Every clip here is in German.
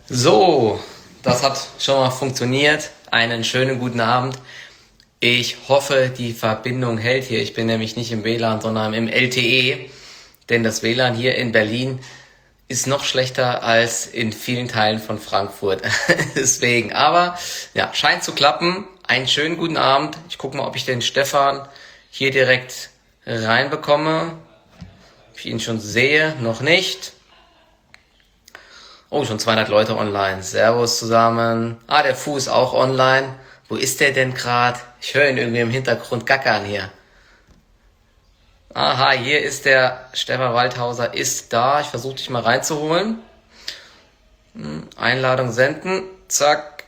So, das hat schon mal funktioniert. Einen schönen guten Abend. Ich hoffe, die Verbindung hält hier. Ich bin nämlich nicht im WLAN, sondern im LTE. Denn das WLAN hier in Berlin ist noch schlechter als in vielen Teilen von Frankfurt. Deswegen, aber ja, scheint zu klappen. Einen schönen guten Abend. Ich gucke mal, ob ich den Stefan hier direkt reinbekomme. Ob ich ihn schon sehe, noch nicht. Oh, schon 200 Leute online. Servus zusammen. Ah, der Fu ist auch online. Wo ist der denn gerade? Ich höre ihn irgendwie im Hintergrund gackern hier. Aha, hier ist der Stefan Waldhauser, ist da. Ich versuche dich mal reinzuholen. Einladung senden. Zack.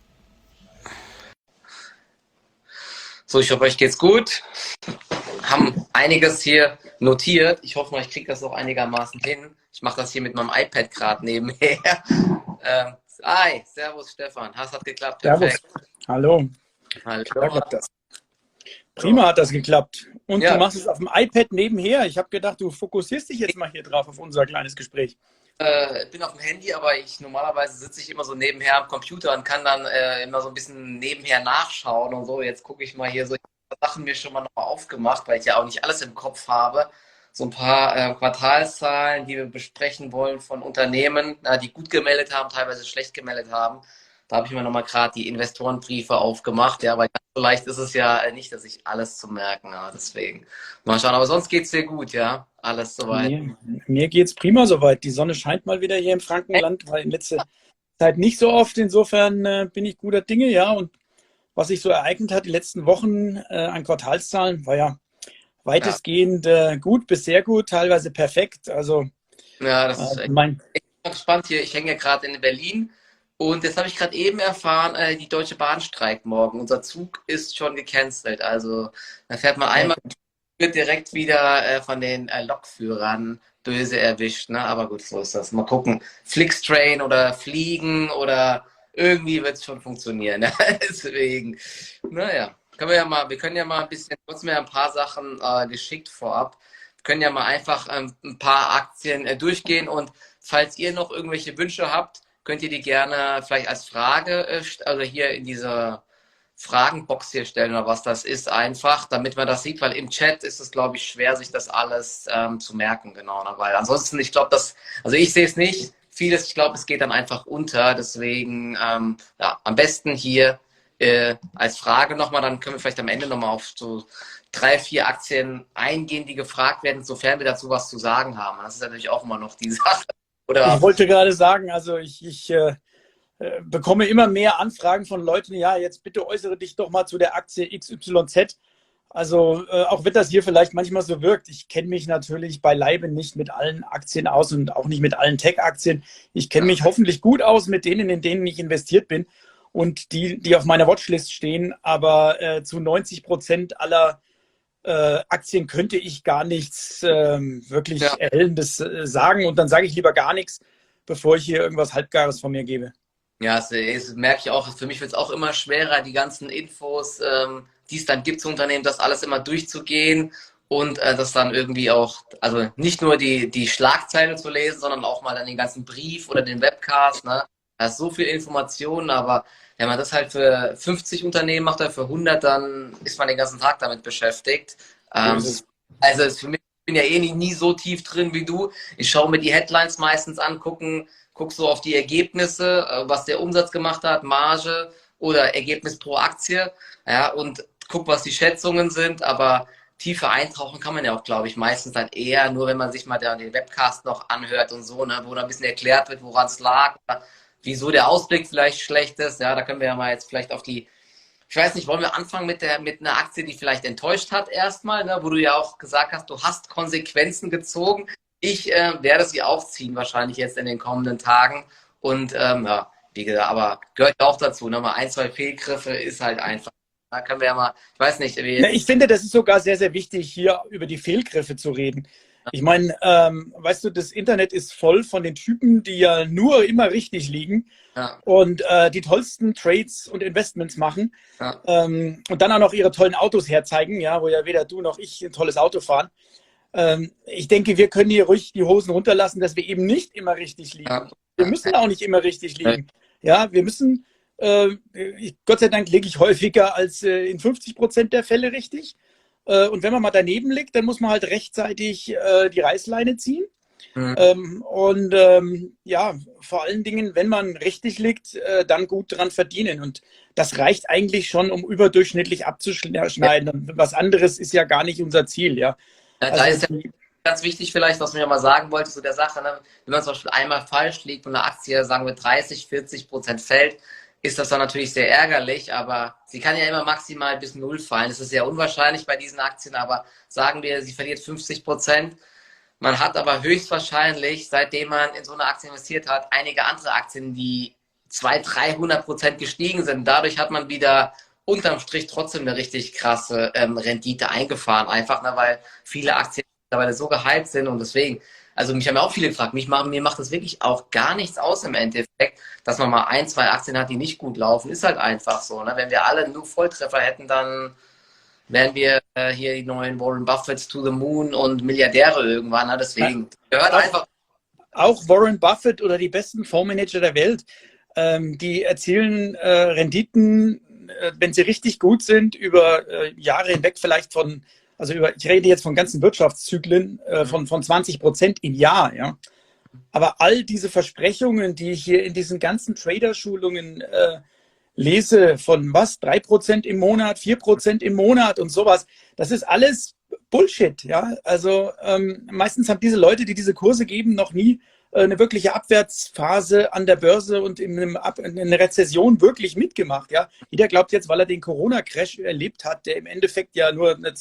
So, ich hoffe, euch geht's gut. Haben einiges hier notiert. Ich hoffe mal, ich kriege das auch einigermaßen hin. Ich mache das hier mit meinem iPad gerade nebenher. Hi, servus Stefan. Hat geklappt, Servus. perfekt. Hallo. Hallo. Da klappt das. Prima hat das geklappt. Und Ja. du machst es auf dem iPad nebenher. Ich habe gedacht, du fokussierst dich jetzt mal hier drauf auf unser kleines Gespräch. Ich bin auf dem Handy, aber normalerweise sitze ich immer so nebenher am Computer und kann dann immer so ein bisschen nebenher nachschauen und so. Jetzt gucke ich mal hier so, ich habe Sachen mir schon mal noch aufgemacht, weil ich ja auch nicht alles im Kopf habe. So ein paar Quartalszahlen, die wir besprechen wollen von Unternehmen, die gut gemeldet haben, teilweise schlecht gemeldet haben. Da habe ich mir nochmal gerade die Investorenbriefe aufgemacht, ja, weil ganz so leicht ist es ja nicht, dass ich alles zu merken habe. Deswegen mal schauen. Aber sonst geht es dir gut, ja? Alles soweit. Mir geht es prima soweit. Die Sonne scheint mal wieder hier im Frankenland, weil in letzter Zeit nicht so oft. Insofern bin ich guter Dinge, ja. Und was sich so ereignet hat, die letzten Wochen an Quartalszahlen, war ja weitestgehend gut bis sehr gut, teilweise perfekt. Also Ja, das ist echt mein spannend hier. Ich hänge ja gerade in Berlin und jetzt habe ich gerade eben erfahren, die Deutsche Bahn streikt morgen. Unser Zug ist schon gecancelt. Also da fährt man einmal, wird direkt wieder von den Lokführern böse erwischt. Ne? Aber gut, so ist das. Mal gucken. Flixtrain oder Fliegen oder irgendwie wird es schon funktionieren. Ne? Deswegen, naja, wir können ja mal ein bisschen, trotzdem ja ein paar Sachen geschickt vorab. Wir können ja mal einfach ein paar Aktien durchgehen und falls ihr noch irgendwelche Wünsche habt, könnt ihr die gerne vielleicht als Frage, also hier in dieser Fragenbox hier stellen oder was das ist, einfach, damit man das sieht, weil im Chat ist es, glaube ich, schwer, sich das alles zu merken, genau, ne? Weil ansonsten, ich glaube, also ich sehe es nicht, vieles, ich glaube, es geht dann einfach unter, deswegen, ja, am besten hier als Frage nochmal, dann können wir vielleicht am Ende nochmal auf so 3, 4 Aktien eingehen, die gefragt werden, sofern wir dazu was zu sagen haben. Das ist natürlich auch immer noch die Sache. Ich Oder wollte gerade sagen, also ich bekomme immer mehr Anfragen von Leuten, ja, jetzt bitte äußere dich doch mal zu der Aktie XYZ. Also auch wenn das hier vielleicht manchmal so wirkt, ich kenne mich natürlich beileibe nicht mit allen Aktien aus und auch nicht mit allen Tech-Aktien. Ich kenne mich hoffentlich gut aus mit denen, in denen ich investiert bin und die auf meiner Watchlist stehen. Aber zu 90% aller Aktien könnte ich gar nichts wirklich ja, Erhellendes sagen. Und dann sage ich lieber gar nichts, bevor ich hier irgendwas Halbgares von mir gebe. ja, das merke ich auch. Für mich wird es auch immer schwerer, die ganzen Infos, die es dann gibt zu Unternehmen, das alles immer durchzugehen und das dann irgendwie auch, also nicht nur die Schlagzeile zu lesen, sondern auch mal dann den ganzen Brief oder den Webcast. Ne? Da ist so viel Information, aber wenn man das halt für 50 Unternehmen macht oder für 100, dann ist man den ganzen Tag damit beschäftigt. So ist es. Also für mich, ich bin ja eh nie so tief drin wie du. Ich schaue mir die Headlines meistens an, guck so auf die Ergebnisse, was der Umsatz gemacht hat, Marge oder Ergebnis pro Aktie, ja, und guck, was die Schätzungen sind, aber tiefer eintauchen kann man ja auch, glaube ich, meistens dann eher nur, wenn man sich mal den Webcast noch anhört und so, ne, wo da ein bisschen erklärt wird, woran es lag, wieso der Ausblick vielleicht schlecht ist, ja, da können wir ja mal jetzt vielleicht auf die, ich weiß nicht, wollen wir anfangen mit einer Aktie, die vielleicht enttäuscht hat erstmal, ne, wo du ja auch gesagt hast, du hast Konsequenzen gezogen. Ich werde sie auch ziehen, wahrscheinlich jetzt in den kommenden Tagen. Und ja, wie gesagt, aber gehört auch dazu. Nochmal 1, 2 Fehlgriffe ist halt einfach. Da können wir ja mal, ich weiß nicht, Ja, ich finde, das ist sogar sehr, sehr wichtig, hier über die Fehlgriffe zu reden. Ich meine, weißt du, das Internet ist voll von den Typen, die ja nur immer richtig liegen ja, und die tollsten Trades und Investments machen ja, und dann auch noch ihre tollen Autos herzeigen, ja, wo ja weder du noch ich ein tolles Auto fahren. Ich denke, wir können hier ruhig die Hosen runterlassen, dass wir eben nicht immer richtig liegen. Ja. Wir müssen auch nicht immer richtig liegen. Ja, wir müssen, Gott sei Dank liege ich häufiger als in 50% der Fälle richtig. Und wenn man mal daneben liegt, dann muss man halt rechtzeitig die Reißleine ziehen. Ja, vor allen Dingen, wenn man richtig liegt, dann gut dran verdienen. Und das reicht eigentlich schon, um überdurchschnittlich abzuschneiden. Und was anderes ist ja gar nicht unser Ziel, ja. Da ist ja ganz wichtig vielleicht, was mir mal sagen wollte zu der Sache, ne? Wenn man zum Beispiel einmal falsch liegt und eine Aktie, sagen wir 30-40% fällt, ist das dann natürlich sehr ärgerlich, aber sie kann ja immer maximal bis 0 fallen. Das ist sehr unwahrscheinlich bei diesen Aktien, aber sagen wir, sie verliert 50%. Man hat aber höchstwahrscheinlich, seitdem man in so eine Aktie investiert hat, einige andere Aktien, die 200-300% gestiegen sind. Dadurch hat man wieder unterm Strich trotzdem eine richtig krasse Rendite eingefahren. Einfach, ne, weil viele Aktien mittlerweile so gehypt sind und deswegen, also mich haben ja auch viele gefragt, mir macht das wirklich auch gar nichts aus im Endeffekt, dass man mal 1, 2 Aktien hat, die nicht gut laufen. Ist halt einfach so. Ne? Wenn wir alle nur Volltreffer hätten, dann wären wir hier die neuen Warren Buffetts to the moon und Milliardäre irgendwann. Ne? Deswegen gehört einfach. Auch Warren Buffett oder die besten Fondsmanager der Welt, die erzielen Renditen, wenn sie richtig gut sind, über Jahre hinweg vielleicht ich rede jetzt von ganzen Wirtschaftszyklen von 20% im Jahr, ja. Aber all diese Versprechungen, die ich hier in diesen ganzen Trader-Schulungen lese, von 3% im Monat, 4% im Monat und sowas, das ist alles Bullshit, ja. Also meistens haben diese Leute, die diese Kurse geben, noch nie eine wirkliche Abwärtsphase an der Börse und in einer Rezession wirklich mitgemacht. Ja? Jeder glaubt jetzt, weil er den Corona-Crash erlebt hat, der im Endeffekt ja nur eine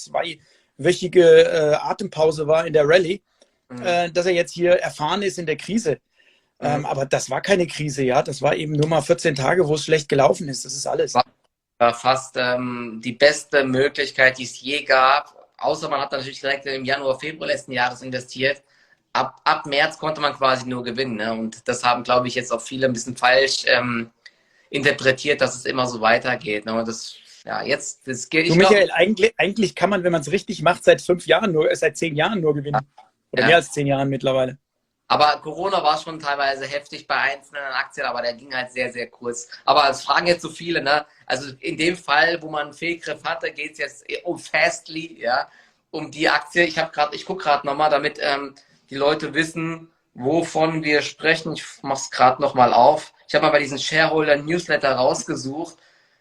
2-wöchige Atempause war in der Rallye, dass er jetzt hier erfahren ist in der Krise. Aber das war keine Krise, ja. Das war eben nur mal 14 Tage, wo es schlecht gelaufen ist. Das ist alles. War fast die beste Möglichkeit, die es je gab. Außer man hat natürlich direkt im Januar, Februar letzten Jahres investiert. Ab März konnte man quasi nur gewinnen. Ne? Und das haben, glaube ich, jetzt auch viele ein bisschen falsch interpretiert, dass es immer so weitergeht. Ne? Und das geht. Michael, eigentlich kann man, wenn man es richtig macht, seit 10 Jahren nur gewinnen. Oder mehr als 10 Jahren mittlerweile. Aber Corona war schon teilweise heftig bei einzelnen Aktien, aber der ging halt sehr, sehr kurz. Aber es fragen jetzt so viele, ne? Also in dem Fall, wo man einen Fehlgriff hatte, geht es jetzt um Fastly, ja, um die Aktie. Ich gucke gerade nochmal, damit die Leute wissen, wovon wir sprechen. Ich mache es gerade nochmal auf. Ich habe mal bei diesen Shareholder-Newsletter rausgesucht.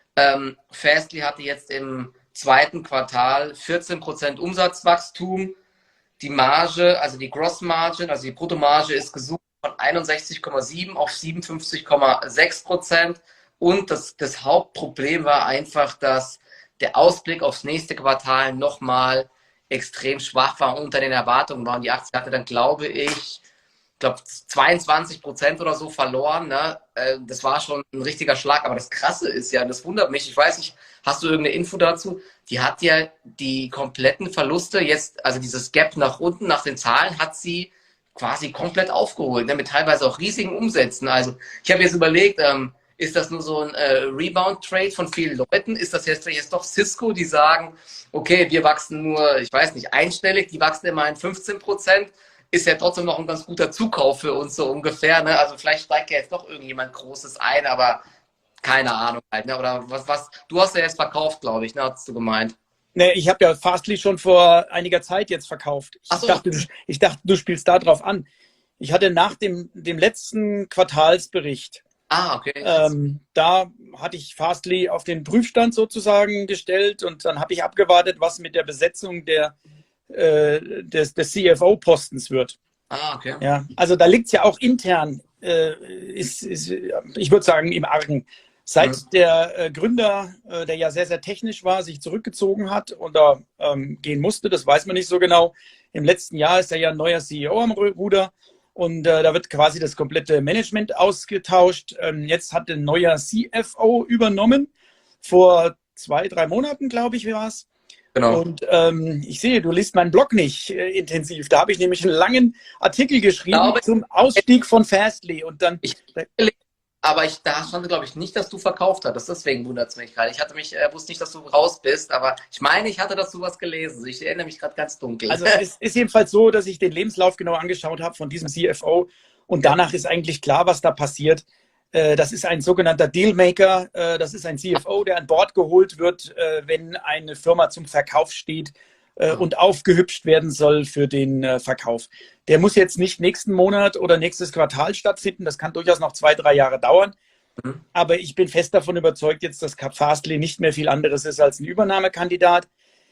Fastly hatte jetzt im 2. Quartal 14% Umsatzwachstum. Die Marge, also die Gross Margin, also die Bruttomarge ist gesunken von 61,7 auf 57,6%. Und das Hauptproblem war einfach, dass der Ausblick aufs nächste Quartal nochmal extrem schwach war, unter den Erwartungen war. Und die Aktie hatte dann, glaube ich, 22% oder so verloren. Ne? Das war schon ein richtiger Schlag. Aber das Krasse ist ja, das wundert mich, ich weiß nicht, hast du irgendeine Info dazu? Die hat ja die kompletten Verluste jetzt, also dieses Gap nach unten, nach den Zahlen, hat sie quasi komplett aufgeholt, ne? Mit teilweise auch riesigen Umsätzen. Also ich habe jetzt überlegt, ist das nur so ein Rebound-Trade von vielen Leuten? Ist das jetzt doch Cisco, die sagen, okay, wir wachsen nur, ich weiß nicht, einstellig, die wachsen immerhin 15%, ist ja trotzdem noch ein ganz guter Zukauf für uns so ungefähr. Ne? Also vielleicht steigt ja jetzt doch irgendjemand Großes ein, aber keine Ahnung halt. Ne? Oder was? Du hast ja jetzt verkauft, glaube ich, ne? Hast du gemeint. Nee, ich habe ja Fastly schon vor einiger Zeit jetzt verkauft. Ich dachte, du spielst da drauf an. Ich hatte nach dem letzten Quartalsbericht, Okay. da hatte ich Fastly auf den Prüfstand sozusagen gestellt und dann habe ich abgewartet, was mit der Besetzung des CFO-Postens wird. Okay. Ja, also da liegt es ja auch intern, ich würde sagen, im Argen. Seit der Gründer, der ja sehr, sehr technisch war, sich zurückgezogen hat oder gehen musste, das weiß man nicht so genau. Im letzten Jahr ist er ja ein neuer CEO am Ruder und da wird quasi das komplette Management ausgetauscht. Jetzt hat ein neuer CFO übernommen, vor 2, 3 Monaten, glaube ich, war es. Genau. Und ich sehe, du liest meinen Blog nicht intensiv. Da habe ich nämlich einen langen Artikel geschrieben zum Ausstieg von Fastly. Und dann aber da stand, glaube ich, nicht, dass du verkauft hattest. Deswegen wundert es mich gerade. Wusste nicht, dass du raus bist, aber ich meine, ich hatte dazu was gelesen. Ich erinnere mich gerade ganz dunkel. Also es ist jedenfalls so, dass ich den Lebenslauf genau angeschaut habe von diesem CFO und danach ist eigentlich klar, was da passiert. Das ist ein sogenannter Dealmaker. Das ist ein CFO, der an Bord geholt wird, wenn eine Firma zum Verkauf steht und aufgehübscht werden soll für den Verkauf. Der muss jetzt nicht nächsten Monat oder nächstes Quartal stattfinden. Das kann durchaus noch 2, 3 Jahre dauern. Aber ich bin fest davon überzeugt jetzt, dass Fastly nicht mehr viel anderes ist als ein Übernahmekandidat.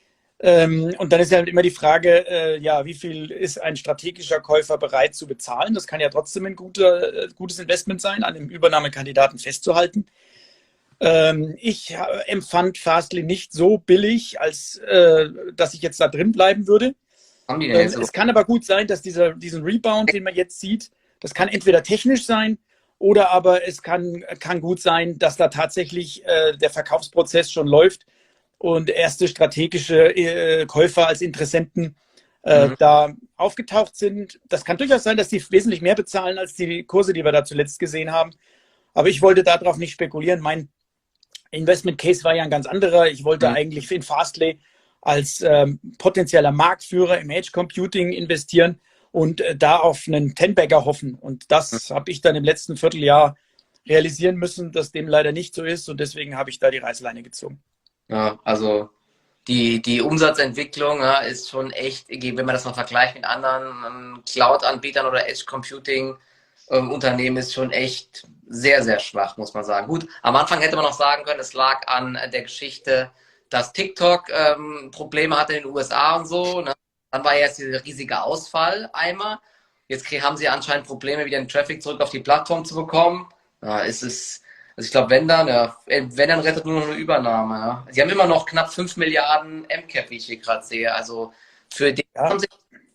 Und dann ist ja halt immer die Frage, ja, wie viel ist ein strategischer Käufer bereit zu bezahlen? Das kann ja trotzdem ein gutes Investment sein, an dem Übernahmekandidaten festzuhalten. Ich empfand Fastly nicht so billig, als dass ich jetzt da drin bleiben würde. Es kann aber gut sein, dass diesen Rebound, den man jetzt sieht, das kann entweder technisch sein oder aber es kann gut sein, dass da tatsächlich der Verkaufsprozess schon läuft und erste strategische Käufer als Interessenten da aufgetaucht sind. Das kann durchaus sein, dass die wesentlich mehr bezahlen als die Kurse, die wir da zuletzt gesehen haben. Aber ich wollte darauf nicht spekulieren. Mein Investment Case war ja ein ganz anderer. Ich wollte eigentlich in Fastly als potenzieller Marktführer im Edge Computing investieren und da auf einen Ten-Bagger hoffen. Und das habe ich dann im letzten Vierteljahr realisieren müssen, dass dem leider nicht so ist. Und deswegen habe ich da die Reißleine gezogen. Ja, also die Umsatzentwicklung, ja, ist schon echt, wenn man das mal vergleicht mit anderen Cloud-Anbietern oder Edge-Computing-Unternehmen, ist schon echt sehr, sehr schwach, muss man sagen. Gut, am Anfang hätte man noch sagen können, es lag an der Geschichte, dass TikTok Probleme hatte in den USA und so. Ne? Dann war jetzt dieser riesige Ausfall einmal. Jetzt haben sie anscheinend Probleme, wieder den Traffic zurück auf die Plattform zu bekommen. Ja, also ich glaube, wenn dann rettet nur noch eine Übernahme. Ja. Sie haben immer noch knapp 5 Milliarden MCAP, wie ich hier gerade sehe. Also für den haben sie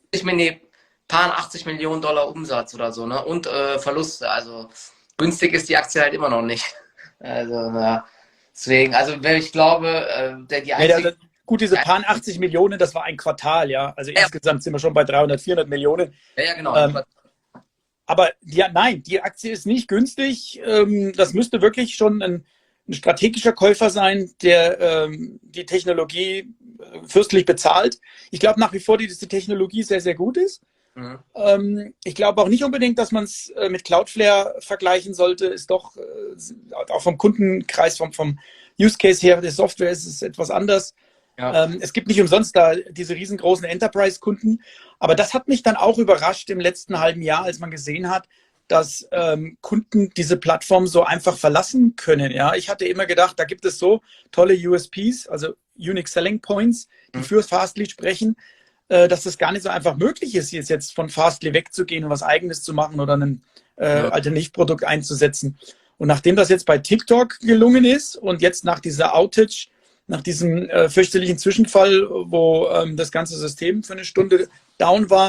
paar 80 Millionen Dollar Umsatz oder so, ne? Und Verluste. Also günstig ist die Aktie halt immer noch nicht. Also, ja. Deswegen, also ich glaube, gut, diese paar 80 Millionen, das war ein Quartal, ja. Also insgesamt sind wir schon bei 300, 400 Millionen. Ja, genau. Aber die Aktie ist nicht günstig. Das müsste wirklich schon ein strategischer Käufer sein, der die Technologie fürstlich bezahlt. Ich glaube nach wie vor, dass die Technologie sehr, sehr gut ist. Ich glaube auch nicht unbedingt, dass man es mit Cloudflare vergleichen sollte. Ist doch auch vom Kundenkreis, vom Use Case her der Software ist es etwas anders. Ja. Es gibt nicht umsonst da diese riesengroßen Enterprise-Kunden. Aber das hat mich dann auch überrascht im letzten halben Jahr, als man gesehen hat, dass Kunden diese Plattform so einfach verlassen können. Ja, ich hatte immer gedacht, da gibt es so tolle USPs, also Unique Selling Points, die für Fastly sprechen, dass das gar nicht so einfach möglich ist, jetzt von Fastly wegzugehen und was Eigenes zu machen oder ein Alternativprodukt einzusetzen. Und nachdem das jetzt bei TikTok gelungen ist und jetzt nach dieser Outage, nach diesem fürchterlichen Zwischenfall, wo das ganze System für eine Stunde down war,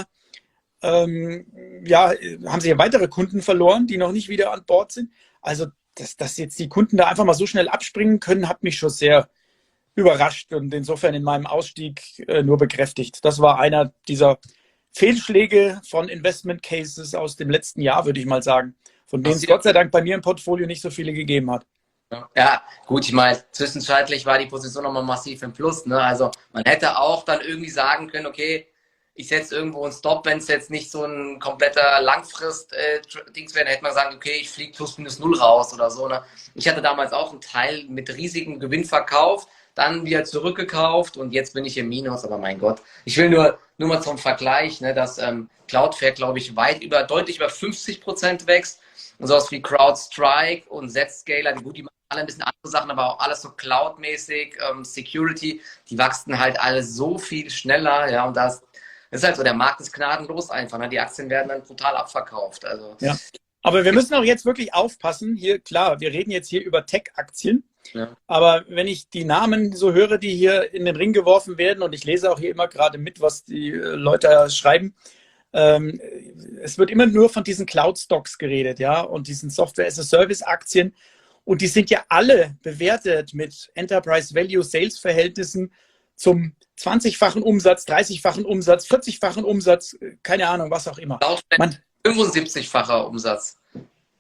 haben sie ja weitere Kunden verloren, die noch nicht wieder an Bord sind. Also, dass jetzt die Kunden da einfach mal so schnell abspringen können, hat mich schon sehr überrascht und insofern in meinem Ausstieg nur bekräftigt. Das war einer dieser Fehlschläge von Investment Cases aus dem letzten Jahr, würde ich mal sagen, von denen es Gott sei Dank bei mir im Portfolio nicht so viele gegeben hat. Ja, gut, ich meine, zwischenzeitlich war die Position nochmal massiv im Plus. Ne? Also man hätte auch dann irgendwie sagen können, okay, ich setze irgendwo einen Stop, wenn es jetzt nicht so ein kompletter Langfrist-Dings wäre, dann hätte man gesagt, okay, ich fliege plus minus null raus oder so. Ne? Ich hatte damals auch einen Teil mit riesigem Gewinn verkauft, dann wieder zurückgekauft und jetzt bin ich im Minus, aber mein Gott. Ich will nur mal zum Vergleich, ne, dass Cloudflare, glaube ich, deutlich über 50% wächst und sowas wie CrowdStrike und Zscaler, die machen alle ein bisschen andere Sachen, aber auch alles so Cloud-mäßig, Security, die wachsen halt alle so viel schneller, ja, und das ist halt so, der Markt ist gnadenlos einfach, ne? Die Aktien werden dann brutal abverkauft. Also. Ja. Aber wir müssen auch jetzt wirklich aufpassen. Hier, klar, wir reden jetzt hier über Tech-Aktien. Ja. Aber wenn ich die Namen so höre, die hier in den Ring geworfen werden, und ich lese auch hier immer gerade mit, was die Leute schreiben, es wird immer nur von diesen Cloud-Stocks geredet, ja, und diesen Software-as-a-Service-Aktien. Und die sind ja alle bewertet mit Enterprise-Value-Sales-Verhältnissen zum 20-fachen Umsatz, 30-fachen Umsatz, 40-fachen Umsatz, keine Ahnung, was auch immer. 75-facher Umsatz.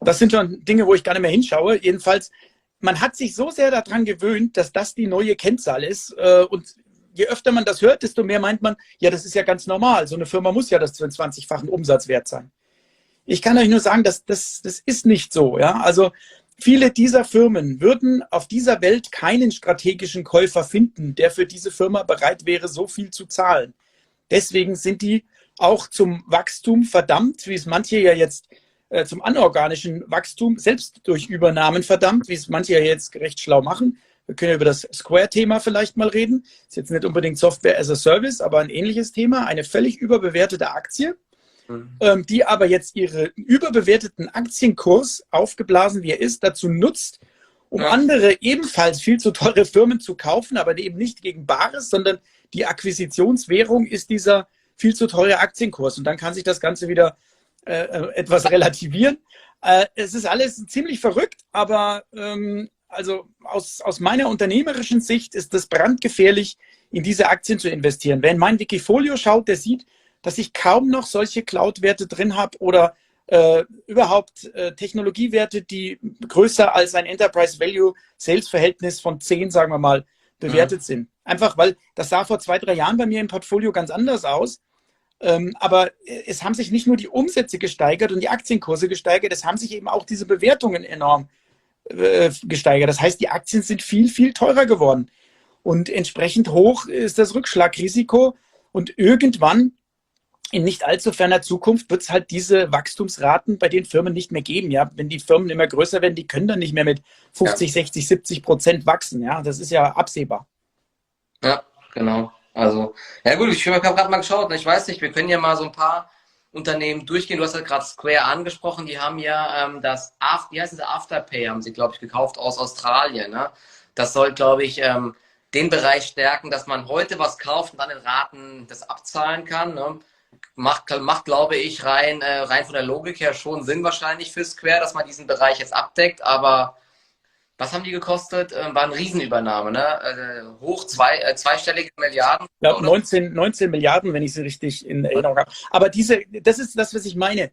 das sind schon Dinge, wo ich gar nicht mehr hinschaue. Jedenfalls, man hat sich so sehr daran gewöhnt, dass das die neue Kennzahl ist. Und je öfter man das hört, desto mehr meint man, ja, das ist ja ganz normal. So eine Firma muss ja das 20-fachen Umsatzwert sein. Ich kann euch nur sagen, das ist nicht so. Ja? Also viele dieser Firmen würden auf dieser Welt keinen strategischen Käufer finden, der für diese Firma bereit wäre, so viel zu zahlen. Deswegen sind die auch zum Wachstum verdammt, wie es manche ja jetzt zum anorganischen Wachstum, selbst durch Übernahmen verdammt, wie es manche ja jetzt recht schlau machen. Wir können über das Square-Thema vielleicht mal reden. Das ist jetzt nicht unbedingt Software as a Service, aber ein ähnliches Thema. Eine völlig überbewertete Aktie, die aber jetzt ihren überbewerteten Aktienkurs, aufgeblasen wie er ist, dazu nutzt, um andere ebenfalls viel zu teure Firmen zu kaufen, aber eben nicht gegen Bares, sondern die Akquisitionswährung ist dieser viel zu teure Aktienkurs. Und dann kann sich das Ganze wieder etwas relativieren. Es ist alles ziemlich verrückt, aber also aus meiner unternehmerischen Sicht ist es brandgefährlich, in diese Aktien zu investieren. Wer in mein Wikifolio schaut, der sieht, dass ich kaum noch solche Cloud-Werte drin habe oder überhaupt Technologiewerte, die größer als ein Enterprise-Value-Sales-Verhältnis von 10, sagen wir mal, bewertet sind. Einfach, weil das sah vor 2, 3 Jahren bei mir im Portfolio ganz anders aus. Aber es haben sich nicht nur die Umsätze gesteigert und die Aktienkurse gesteigert, es haben sich eben auch diese Bewertungen enorm gesteigert. Das heißt, die Aktien sind viel, viel teurer geworden. Und entsprechend hoch ist das Rückschlagrisiko. Und irgendwann, in nicht allzu ferner Zukunft, wird es halt diese Wachstumsraten bei den Firmen nicht mehr geben. Ja? Wenn die Firmen immer größer werden, die können dann nicht mehr mit 50, 60, 70% wachsen. Ja? Das ist ja absehbar. Ja, genau. Also, ja gut, ich habe gerade mal geschaut, ich weiß nicht, wir können ja mal so ein paar Unternehmen durchgehen. Du hast ja gerade Square angesprochen, die haben ja wie heißt es, Afterpay haben sie, glaube ich, gekauft aus Australien. Ne? Das soll, glaube ich, den Bereich stärken, dass man heute was kauft und dann in Raten das abzahlen kann. Ne? Macht, glaube ich, rein von der Logik her schon Sinn wahrscheinlich für Square, dass man diesen Bereich jetzt abdeckt, aber was haben die gekostet? War eine Riesenübernahme, ne? Zweistellige Milliarden. Ja, 19 Milliarden, wenn ich sie richtig in Erinnerung habe. Aber das ist das, was ich meine.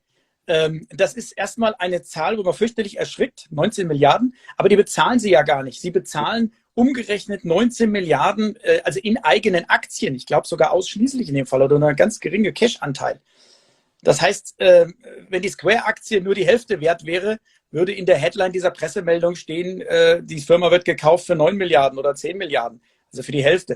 Das ist erstmal eine Zahl, wo man fürchterlich erschrickt, 19 Milliarden, aber die bezahlen sie ja gar nicht. Sie bezahlen umgerechnet 19 Milliarden, also in eigenen Aktien. Ich glaube sogar ausschließlich in dem Fall oder eine ganz geringe Cash-Anteil. Das heißt, wenn die Square-Aktie nur die Hälfte wert wäre, würde in der Headline dieser Pressemeldung stehen, die Firma wird gekauft für 9 Milliarden oder 10 Milliarden, also für die Hälfte.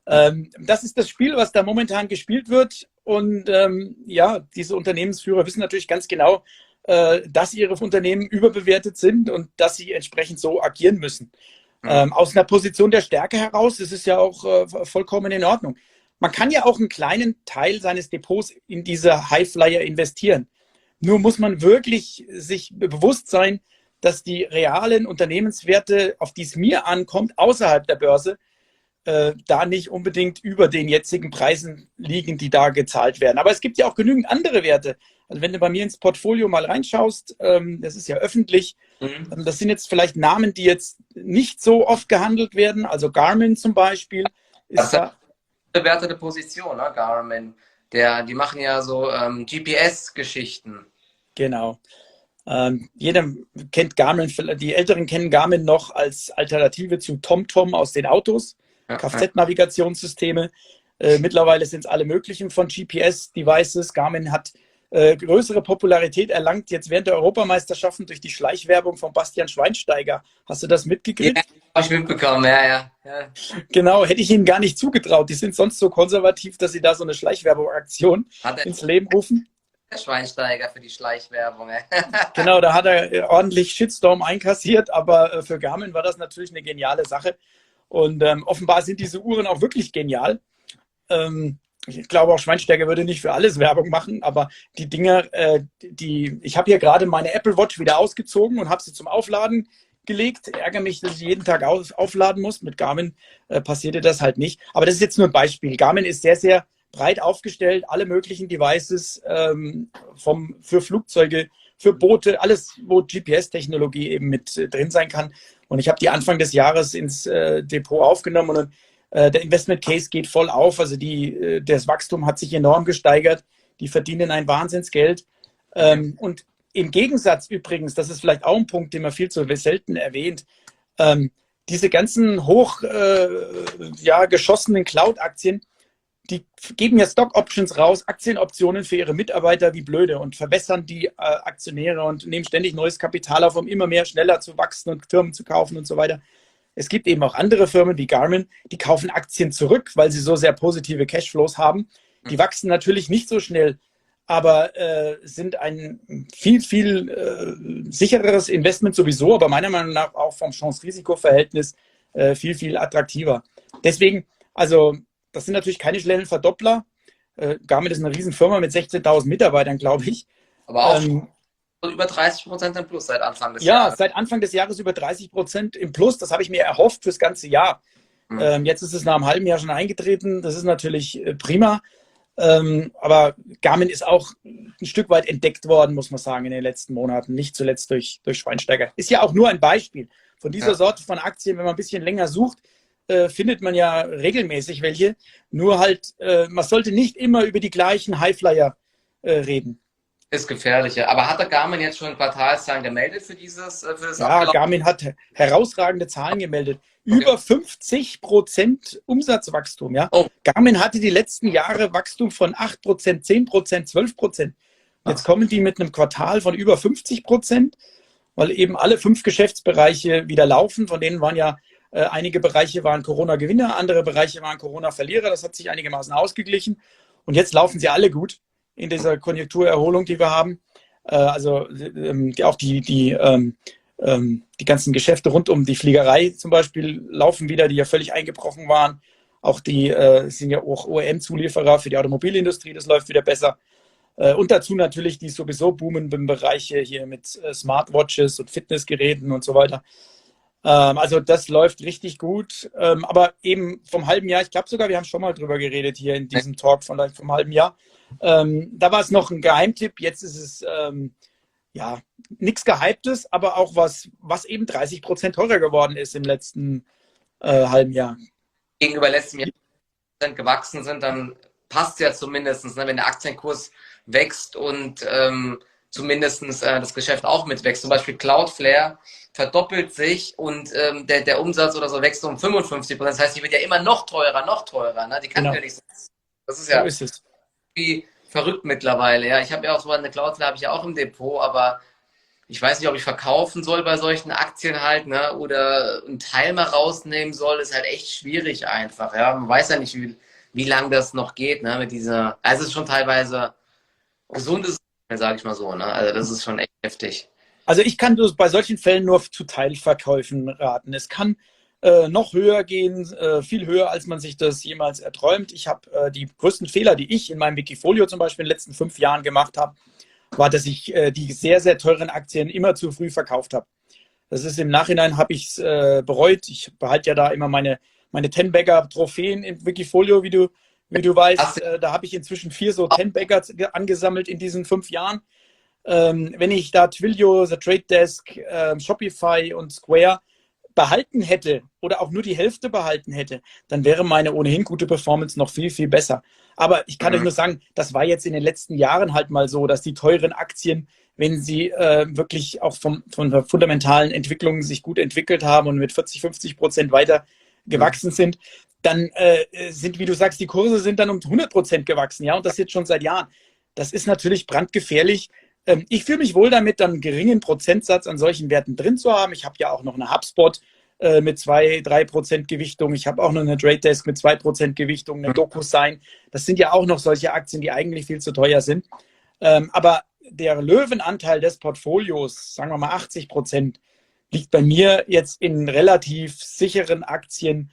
Das ist das Spiel, was da momentan gespielt wird. Und ja, diese Unternehmensführer wissen natürlich ganz genau, dass ihre Unternehmen überbewertet sind und dass sie entsprechend so agieren müssen. Aus einer Position der Stärke heraus, das ist ja auch vollkommen in Ordnung. Man kann ja auch einen kleinen Teil seines Depots in diese Highflyer investieren. Nur muss man wirklich sich bewusst sein, dass die realen Unternehmenswerte, auf die es mir ankommt, außerhalb der Börse, da nicht unbedingt über den jetzigen Preisen liegen, die da gezahlt werden. Aber es gibt ja auch genügend andere Werte. Also wenn du bei mir ins Portfolio mal reinschaust, das ist ja öffentlich, das sind jetzt vielleicht Namen, die jetzt nicht so oft gehandelt werden. Also Garmin zum Beispiel ist da bewertete Position, ne? Garmin. Die machen ja so GPS-Geschichten. Genau. Jeder kennt Garmin, die Älteren kennen Garmin noch als Alternative zu TomTom aus den Autos, Kfz-Navigationssysteme. Mittlerweile sind es alle möglichen von GPS-Devices. Garmin hat größere Popularität erlangt, jetzt während der Europameisterschaften durch die Schleichwerbung von Bastian Schweinsteiger. Hast du das mitgekriegt? Ja, habe ich mitbekommen, ja. Genau, hätte ich ihnen gar nicht zugetraut. Die sind sonst so konservativ, dass sie da so eine Schleichwerbung-Aktion ins Leben rufen. Der Schweinsteiger für die Schleichwerbung. Genau, da hat er ordentlich Shitstorm einkassiert, aber für Garmin war das natürlich eine geniale Sache. Und offenbar sind diese Uhren auch wirklich genial. Ich glaube auch, Schweinsteiger würde nicht für alles Werbung machen, aber die Dinger, ich habe hier gerade meine Apple Watch wieder ausgezogen und habe sie zum Aufladen gelegt. Ärgere mich, dass ich jeden Tag aufladen muss. Mit Garmin passierte das halt nicht. Aber das ist jetzt nur ein Beispiel. Garmin ist sehr, sehr breit aufgestellt, alle möglichen Devices für Flugzeuge, für Boote, alles, wo GPS-Technologie eben mit drin sein kann. Und ich habe die Anfang des Jahres ins Depot aufgenommen und der Investment Case geht voll auf. Also das Wachstum hat sich enorm gesteigert. Die verdienen ein Wahnsinnsgeld. Und im Gegensatz übrigens, das ist vielleicht auch ein Punkt, den man viel zu selten erwähnt, diese ganzen geschossenen Cloud-Aktien, die geben ja Stock-Options raus, Aktienoptionen für ihre Mitarbeiter wie blöde und verwässern die Aktionäre und nehmen ständig neues Kapital auf, um immer mehr schneller zu wachsen und Firmen zu kaufen und so weiter. Es gibt eben auch andere Firmen wie Garmin, die kaufen Aktien zurück, weil sie so sehr positive Cashflows haben. Die wachsen natürlich nicht so schnell, aber sind ein viel, viel sichereres Investment sowieso, aber meiner Meinung nach auch vom Chance-Risiko-Verhältnis viel, viel attraktiver. Deswegen, also das sind natürlich keine schnellen Verdoppler. Garmin ist eine Riesenfirma mit 16.000 Mitarbeitern, glaube ich. Aber auch über 30% im Plus seit Anfang des Ja, Jahres. seit Anfang des Jahres über 30% im Plus. Das habe ich mir erhofft fürs ganze Jahr. Jetzt ist es nach einem halben Jahr schon eingetreten. Das ist natürlich prima. Aber Garmin ist auch ein Stück weit entdeckt worden, muss man sagen, in den letzten Monaten. Nicht zuletzt durch Schweinsteiger. Ist ja auch nur ein Beispiel. Von dieser Sorte von Aktien, wenn man ein bisschen länger sucht, findet man ja regelmäßig welche. Nur halt, man sollte nicht immer über die gleichen Highflyer reden. Ist gefährlicher. Aber hat der Garmin jetzt schon Quartalszahlen gemeldet für das Ja, Garmin hat herausragende Zahlen gemeldet. Okay. Über 50% Umsatzwachstum. Ja? Oh. Garmin hatte die letzten Jahre Wachstum von 8%, 10%, 12%. Jetzt kommen die mit einem Quartal von über 50%, weil eben alle 5 Geschäftsbereiche wieder laufen. Von denen waren ja einige Bereiche waren Corona-Gewinner, andere Bereiche waren Corona-Verlierer. Das hat sich einigermaßen ausgeglichen. Und jetzt laufen sie alle gut in dieser Konjunkturerholung, die wir haben. Also auch die ganzen Geschäfte rund um die Fliegerei zum Beispiel laufen wieder, die ja völlig eingebrochen waren. Auch die sind ja auch OEM-Zulieferer für die Automobilindustrie, das läuft wieder besser. Und dazu natürlich die sowieso boomenden Bereiche hier mit Smartwatches und Fitnessgeräten und so weiter. Also das läuft richtig gut. Aber eben vom halben Jahr, ich glaube sogar, wir haben schon mal drüber geredet hier in diesem Talk vom halben Jahr. Da war es noch ein Geheimtipp, jetzt ist es nichts Gehyptes, aber auch was eben 30% teurer geworden ist im letzten halben Jahr. Gegenüber letztem Jahr gewachsen sind, dann passt es ja zumindest, ne, wenn der Aktienkurs wächst und zumindest das Geschäft auch mitwächst. Zum Beispiel Cloudflare verdoppelt sich und der Umsatz oder so wächst um 55%. Das heißt, die wird ja immer noch teurer. Ne? Die kann ja nicht so. Das ist ja so ist es. Wie verrückt mittlerweile. Ja, ich habe ja auch so eine Cloudflare, habe ich ja auch im Depot, aber ich weiß nicht, ob ich verkaufen soll bei solchen Aktien halt, ne? Oder einen Teil mal rausnehmen soll, ist halt echt schwierig einfach. Ja, man weiß ja nicht, wie lange das noch geht, ne? Mit dieser, also es ist schon teilweise gesundes, sage ich mal so, ne? Also das ist schon echt heftig. Also ich kann bei solchen Fällen nur zu Teilverkäufen raten. Es kann noch höher gehen, viel höher, als man sich das jemals erträumt. Ich habe die größten Fehler, die ich in meinem Wikifolio zum Beispiel in den letzten 5 Jahren gemacht habe, war, dass ich die sehr, sehr teuren Aktien immer zu früh verkauft habe. Das ist im Nachhinein, habe ich es bereut. Ich behalte ja da immer meine 10-Bagger-Trophäen im Wikifolio, wie du weißt. Da habe ich inzwischen 4 so 10-Bagger angesammelt in diesen 5 Jahren. Wenn ich da Twilio, The Trade Desk, Shopify und Square behalten hätte oder auch nur die Hälfte behalten hätte, dann wäre meine ohnehin gute Performance noch viel, viel besser. Aber ich kann euch nur sagen, das war jetzt in den letzten Jahren halt mal so, dass die teuren Aktien, wenn sie wirklich auch von der fundamentalen Entwicklung sich gut entwickelt haben und mit 40-50% weiter gewachsen sind, dann sind, wie du sagst, die Kurse sind dann um 100% gewachsen. Ja, und das jetzt schon seit Jahren. Das ist natürlich brandgefährlich. Ich fühle mich wohl damit, dann einen geringen Prozentsatz an solchen Werten drin zu haben. Ich habe ja auch noch eine HubSpot mit 2-3% Gewichtung. Ich habe auch noch eine Trade Desk mit 2% Gewichtung, eine DocuSign. Das sind ja auch noch solche Aktien, die eigentlich viel zu teuer sind. Aber der Löwenanteil des Portfolios, sagen wir mal 80%, liegt bei mir jetzt in relativ sicheren Aktien,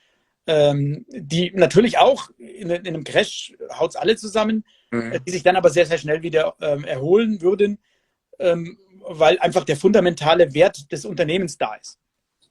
die natürlich auch in einem Crash haut es alle zusammen, die sich dann aber sehr, sehr schnell wieder erholen würden, weil einfach der fundamentale Wert des Unternehmens da ist.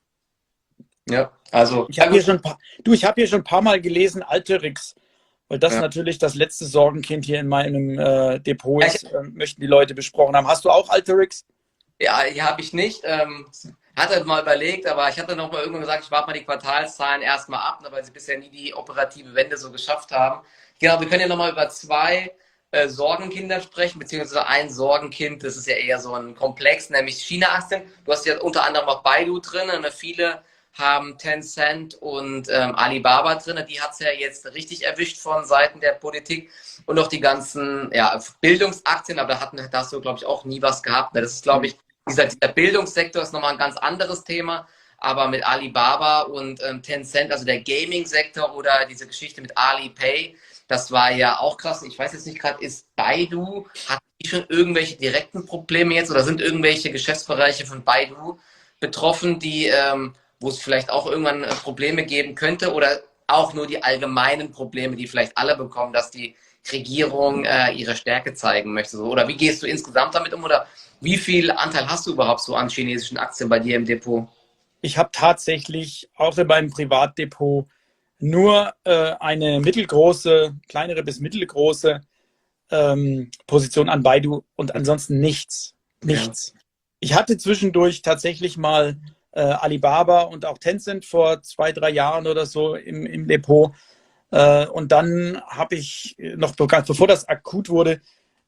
Ja, also. Ich habe hier schon ein paar Mal gelesen, Alteryx, weil das natürlich das letzte Sorgenkind hier in meinem Depot ist, möchten die Leute besprochen haben. Hast du auch Alteryx? Ja, die habe ich nicht. Hatte mal überlegt, aber ich hatte noch mal irgendwann gesagt, ich warte mal die Quartalszahlen erstmal ab, weil sie bisher nie die operative Wende so geschafft haben. Genau, wir können ja noch mal über 2 Sorgenkinder sprechen, beziehungsweise ein Sorgenkind, das ist ja eher so ein Komplex, nämlich China-Aktien. Du hast ja unter anderem auch Baidu drin, und viele haben Tencent und Alibaba drin. Die hat es ja jetzt richtig erwischt von Seiten der Politik, und auch die ganzen Bildungsaktien, aber da hast du, glaube ich, auch nie was gehabt. Das ist, glaube ich, dieser Bildungssektor ist nochmal ein ganz anderes Thema. Aber mit Alibaba und Tencent, also der Gaming-Sektor oder diese Geschichte mit Alipay, das war ja auch krass. Ich weiß jetzt nicht gerade, ist Baidu, hat die schon irgendwelche direkten Probleme jetzt, oder sind irgendwelche Geschäftsbereiche von Baidu betroffen, die, wo es vielleicht auch irgendwann Probleme geben könnte, oder auch nur die allgemeinen Probleme, die vielleicht alle bekommen, dass die Regierung ihre Stärke zeigen möchte? So. Oder wie gehst du insgesamt damit um? Oder wie viel Anteil hast du überhaupt so an chinesischen Aktien bei dir im Depot? Ich habe tatsächlich auch in meinem Privatdepot nur eine mittelgroße, kleinere bis mittelgroße Position an Baidu und ansonsten nichts. Nichts. Ja. Ich hatte zwischendurch tatsächlich mal Alibaba und auch Tencent vor 2, 3 Jahren oder so im Depot. Und dann habe ich noch, bevor das akut wurde,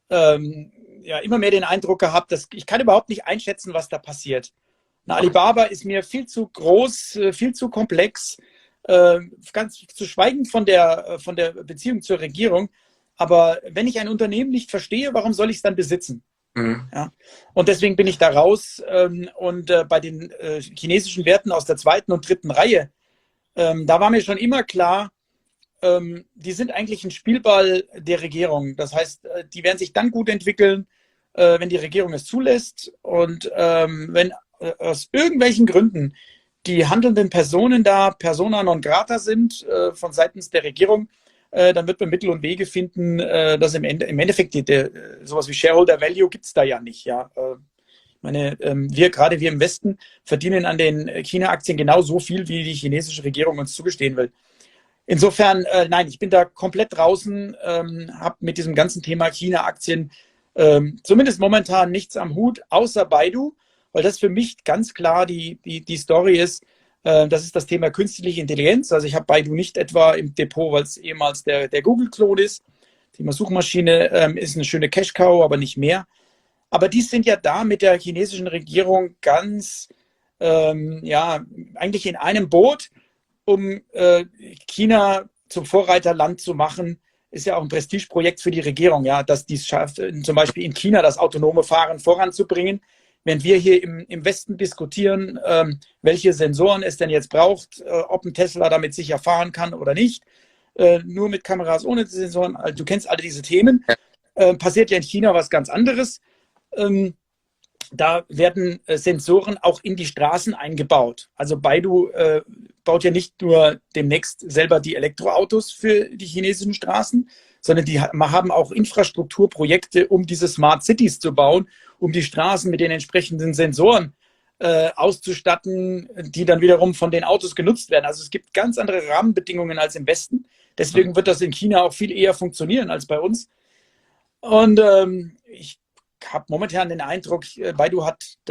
immer mehr den Eindruck gehabt, dass ich kann überhaupt nicht einschätzen, was da passiert. Alibaba ist mir viel zu groß, viel zu komplex, ganz zu schweigen von der Beziehung zur Regierung. Aber wenn ich ein Unternehmen nicht verstehe, warum soll ich es dann besitzen? Mhm. Ja? Und deswegen bin ich da raus. Bei den chinesischen Werten aus der 2. und 3. Reihe, da war mir schon immer klar, die sind eigentlich ein Spielball der Regierung. Das heißt, die werden sich dann gut entwickeln, wenn die Regierung es zulässt. Und wenn aus irgendwelchen Gründen die handelnden Personen da persona non grata sind von seitens der Regierung, dann wird man Mittel und Wege finden, dass im Endeffekt sowas wie Shareholder Value gibt es da ja nicht. Ja? Ich meine, wir im Westen verdienen an den China-Aktien genauso viel, wie die chinesische Regierung uns zugestehen will. Insofern, nein, ich bin da komplett draußen, habe mit diesem ganzen Thema China-Aktien zumindest momentan nichts am Hut, außer Baidu, weil das für mich ganz klar die Story ist. Das ist das Thema künstliche Intelligenz. Also ich habe Baidu nicht etwa im Depot, weil es ehemals der Google-Klon ist. Thema Suchmaschine ist eine schöne Cash-Cow, aber nicht mehr. Aber die sind ja da mit der chinesischen Regierung ganz, eigentlich in einem Boot, um China zum Vorreiterland zu machen. Ist ja auch ein Prestigeprojekt für die Regierung, ja, dass die es schafft, zum Beispiel in China das autonome Fahren voranzubringen. Wenn wir hier im Westen diskutieren, welche Sensoren es denn jetzt braucht, ob ein Tesla damit sicher fahren kann oder nicht, nur mit Kameras, ohne Sensoren, also du kennst alle diese Themen, passiert ja in China was ganz anderes. Da werden Sensoren auch in die Straßen eingebaut. Also Baidu baut ja nicht nur demnächst selber die Elektroautos für die chinesischen Straßen, sondern die haben auch Infrastrukturprojekte, um diese Smart Cities zu bauen, um die Straßen mit den entsprechenden Sensoren auszustatten, die dann wiederum von den Autos genutzt werden. Also es gibt ganz andere Rahmenbedingungen als im Westen. Deswegen wird das in China auch viel eher funktionieren als bei uns. Und ich habe momentan den Eindruck, Baidu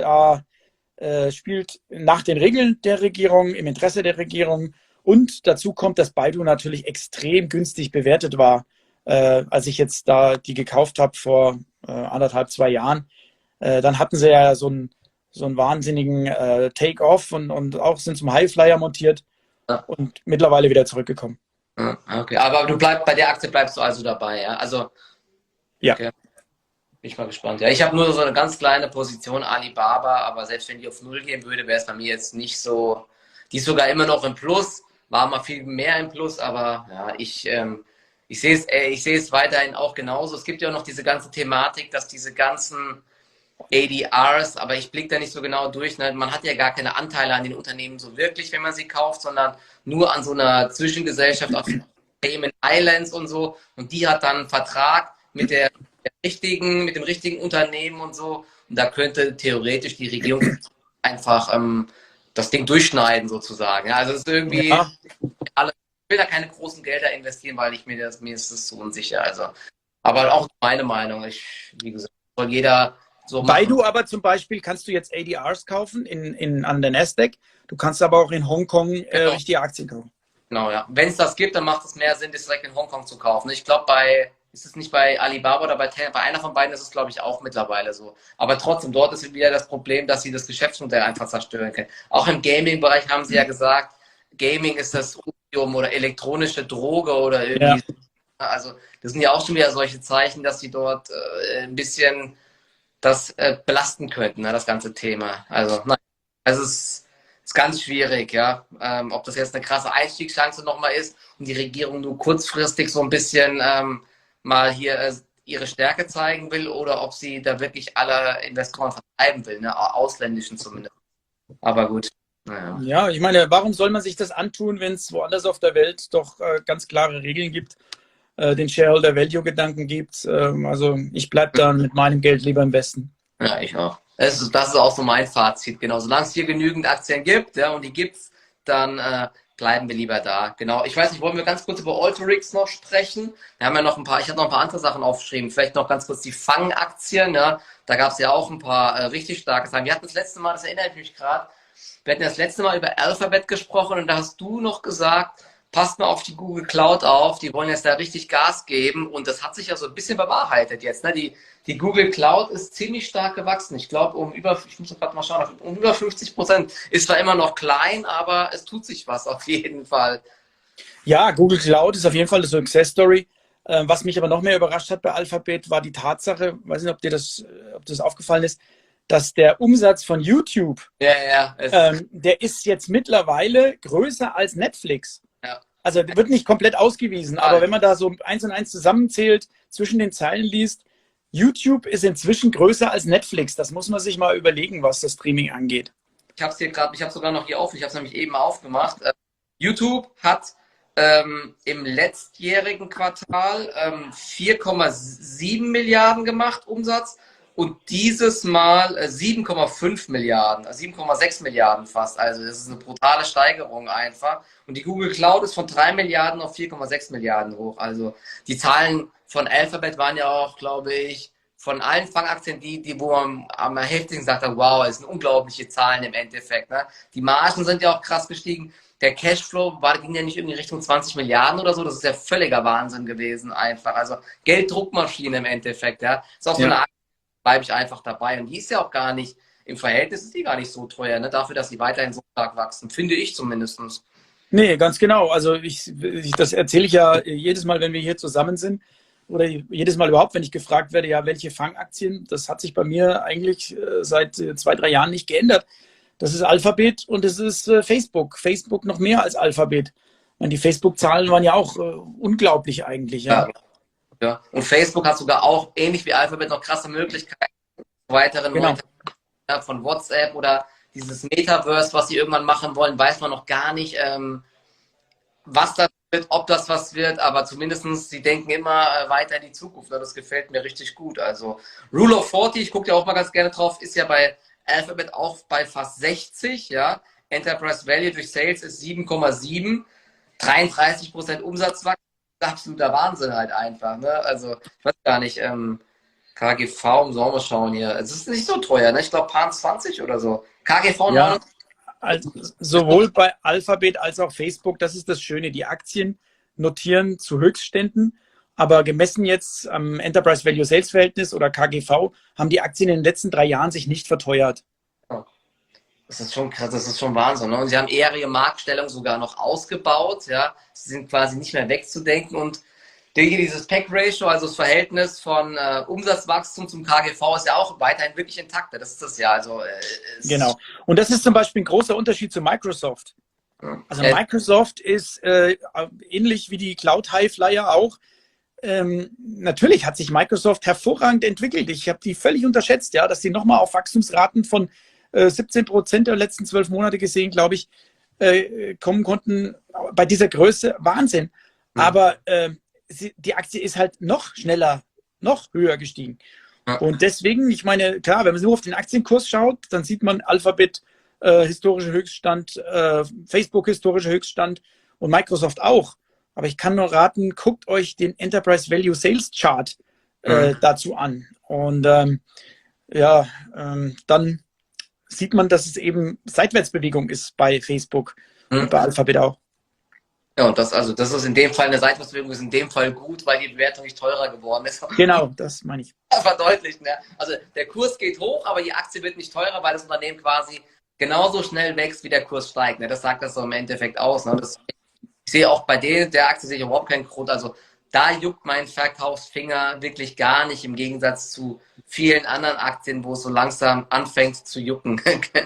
spielt nach den Regeln der Regierung, im Interesse der Regierung. Und dazu kommt, dass Baidu natürlich extrem günstig bewertet war, als ich jetzt da die gekauft habe vor 1,5, 2 Jahren. Dann hatten sie ja so einen wahnsinnigen Take-Off und auch sind zum Highflyer montiert und mittlerweile wieder zurückgekommen. Okay, aber bei der Aktie bleibst du also dabei, ja? Also, ja. Okay. Bin ich mal gespannt. Ja, ich habe nur so eine ganz kleine Position Alibaba, aber selbst wenn die auf 0 gehen würde, wäre es bei mir jetzt nicht so. Die ist sogar immer noch im Plus, war mal viel mehr im Plus, aber ja, ich sehe es weiterhin auch genauso. Es gibt ja auch noch diese ganze Thematik, dass diese ganzen ADRs, aber ich blicke da nicht so genau durch. Ne? Man hat ja gar keine Anteile an den Unternehmen so wirklich, wenn man sie kauft, sondern nur an so einer Zwischengesellschaft auf Cayman Islands und so. Und die hat dann einen Vertrag mit dem richtigen Unternehmen und so. Und da könnte theoretisch die Regierung einfach das Ding durchschneiden sozusagen. Ja, also es ist irgendwie, ich will da keine großen Gelder investieren, weil mir ist das so unsicher. Also, aber auch meine Meinung. Wie gesagt, soll jeder so machen. Baidu aber zum Beispiel kannst du jetzt ADRs kaufen an der Nasdaq. Du kannst aber auch in Hongkong richtige Aktien kaufen. Genau, ja. Wenn es das gibt, dann macht es mehr Sinn, das direkt in Hongkong zu kaufen. Ich glaube, bei ist es nicht bei Alibaba oder bei Tencent? Bei einer von beiden ist es, glaube ich, auch mittlerweile so. Aber trotzdem, dort ist wieder das Problem, dass sie das Geschäftsmodell einfach zerstören können. Auch im Gaming-Bereich haben sie ja gesagt, Gaming ist das Opium oder elektronische Droge oder Ja. irgendwie. Also das sind ja auch schon wieder solche Zeichen, dass sie dort ein bisschen das belasten könnten, ne, das ganze Thema. Also, nein, also es ist ganz schwierig, ja. Ob das jetzt eine krasse Einstiegschance nochmal ist und die Regierung nur kurzfristig so ein bisschen mal hier ihre Stärke zeigen will oder ob sie da wirklich alle Investoren vertreiben will, ne, ausländischen zumindest. Aber gut, naja. Ja, ich meine, warum soll man sich das antun, wenn es woanders auf der Welt doch ganz klare Regeln gibt, den Shareholder-Value-Gedanken gibt? Also ich bleibe dann mit meinem Geld lieber im Westen. Ja, ich auch. Das ist auch so mein Fazit, genau. Solange es hier genügend Aktien gibt, ja, und die gibt's, dann bleiben wir lieber da. Genau. Ich weiß nicht, wollen wir ganz kurz über Alteryx noch sprechen? Wir haben ja noch ein paar, ich habe noch ein paar andere Sachen aufgeschrieben. Vielleicht noch ganz kurz die Fang-Aktien, ja. Da gab es ja auch ein paar richtig starke Sachen. Wir hatten das letzte Mal, das erinnere ich mich gerade, wir hatten das letzte Mal über Alphabet gesprochen und da hast du noch gesagt, passt mal auf die Google Cloud auf, die wollen jetzt da richtig Gas geben und das hat sich ja so ein bisschen bewahrheitet jetzt. Ne? Die Google Cloud ist ziemlich stark gewachsen. Ich glaube, ich muss gerade mal schauen, um über 50%. Ist zwar immer noch klein, aber es tut sich was auf jeden Fall. Ja, Google Cloud ist auf jeden Fall eine Success Story. Was mich aber noch mehr überrascht hat bei Alphabet, war die Tatsache, weiß nicht, ob das aufgefallen ist, dass der Umsatz von YouTube, Ja, der ist jetzt mittlerweile größer als Netflix. ja. Also wird nicht komplett ausgewiesen, aber wenn man da so eins und eins zusammenzählt, zwischen den Zeilen liest, YouTube ist inzwischen größer als Netflix. Das muss man sich mal überlegen, was das Streaming angeht. Ich habe es hier gerade, ich habe sogar noch hier auf, ich habe es nämlich eben aufgemacht. YouTube hat im letztjährigen Quartal 4,7 Milliarden gemacht Umsatz und dieses Mal 7,5 Milliarden, 7,6 Milliarden fast. Also das ist eine brutale Steigerung einfach. Und die Google Cloud ist von 3 Milliarden auf 4,6 Milliarden hoch. Also die Zahlen von Alphabet waren ja auch, glaube ich, von allen Fangaktien wo man am heftigsten sagt, wow, es sind unglaubliche Zahlen im Endeffekt. Ne? Die Margen sind ja auch krass gestiegen. Der Cashflow ging ja nicht irgendwie Richtung 20 Milliarden oder so. Das ist ja völliger Wahnsinn gewesen einfach. Also Gelddruckmaschine im Endeffekt. Ja? Ist auch so eine Art, bleibe ich einfach dabei. Und die ist ja auch gar nicht, im Verhältnis ist die gar nicht so teuer, ne? Dafür, dass sie weiterhin so stark wachsen. Finde ich zumindest. Nee, ganz genau. Also das erzähle ich ja jedes Mal, wenn wir hier zusammen sind. Oder jedes Mal überhaupt, wenn ich gefragt werde, ja, welche Fangaktien, das hat sich bei mir eigentlich seit 2, 3 Jahren nicht geändert. Das ist Alphabet und es ist Facebook. Facebook noch mehr als Alphabet. Und die Facebook-Zahlen waren ja auch unglaublich eigentlich. Ja. Ja. Und Facebook hat sogar auch, ähnlich wie Alphabet, noch krasse Möglichkeiten, weiteren von WhatsApp oder dieses Metaverse, was sie irgendwann machen wollen, weiß man noch gar nicht, was das wird, ob das was wird, aber zumindest sie denken immer weiter in die Zukunft. Das gefällt mir richtig gut. Also Rule of 40, ich gucke ja auch mal ganz gerne drauf, ist ja bei Alphabet auch bei fast 60. Ja? Enterprise Value durch Sales ist 7,7, 33% Umsatzwachstum. Absoluter Wahnsinn halt einfach. Ne? Also ich weiß gar nicht, KGV, müssen wir auch mal schauen hier. Es ist nicht so teuer, ne? Ich glaube paar 20 oder so. KGV ja. 29. Also sowohl bei Alphabet als auch Facebook, das ist das Schöne. Die Aktien notieren zu Höchstständen, aber gemessen jetzt am Enterprise Value Sales Verhältnis oder KGV haben die Aktien in den letzten 3 Jahren sich nicht verteuert. Das ist schon krass, das ist schon Wahnsinn. Ne? Und sie haben eher ihre Marktstellung sogar noch ausgebaut. Ja? Sie sind quasi nicht mehr wegzudenken und dieses PEG-Ratio, also das Verhältnis von Umsatzwachstum zum KGV, ist ja auch weiterhin wirklich intakt. Das ist das ja. Also, genau. Und das ist zum Beispiel ein großer Unterschied zu Microsoft. Also Microsoft ist ähnlich wie die Cloud Highflyer auch. Natürlich hat sich Microsoft hervorragend entwickelt. Ich habe die völlig unterschätzt, ja, dass sie nochmal auf Wachstumsraten von 17% der letzten 12 Monate gesehen, glaube ich, kommen konnten. Bei dieser Größe Wahnsinn. Aber die Aktie ist halt noch schneller, noch höher gestiegen. Ja. Und deswegen, ich meine, klar, wenn man so auf den Aktienkurs schaut, dann sieht man Alphabet historischer Höchststand, Facebook historischer Höchststand und Microsoft auch. Aber ich kann nur raten, guckt euch den Enterprise Value Sales Chart dazu an. Und dann sieht man, dass es eben Seitwärtsbewegung ist bei Facebook und bei Alphabet auch. Ja, und das ist in dem Fall, eine Seitwärtsbewegung ist in dem Fall gut, weil die Bewertung nicht teurer geworden ist. Genau, das meine ich. Verdeutlicht, ne? Also der Kurs geht hoch, aber die Aktie wird nicht teurer, weil das Unternehmen quasi genauso schnell wächst, wie der Kurs steigt. Ne? Das sagt das so im Endeffekt aus. Ne? Ich sehe auch bei der Aktie sehe ich überhaupt keinen Grund. Also da juckt mein Verkaufsfinger wirklich gar nicht, im Gegensatz zu vielen anderen Aktien, wo es so langsam anfängt zu jucken.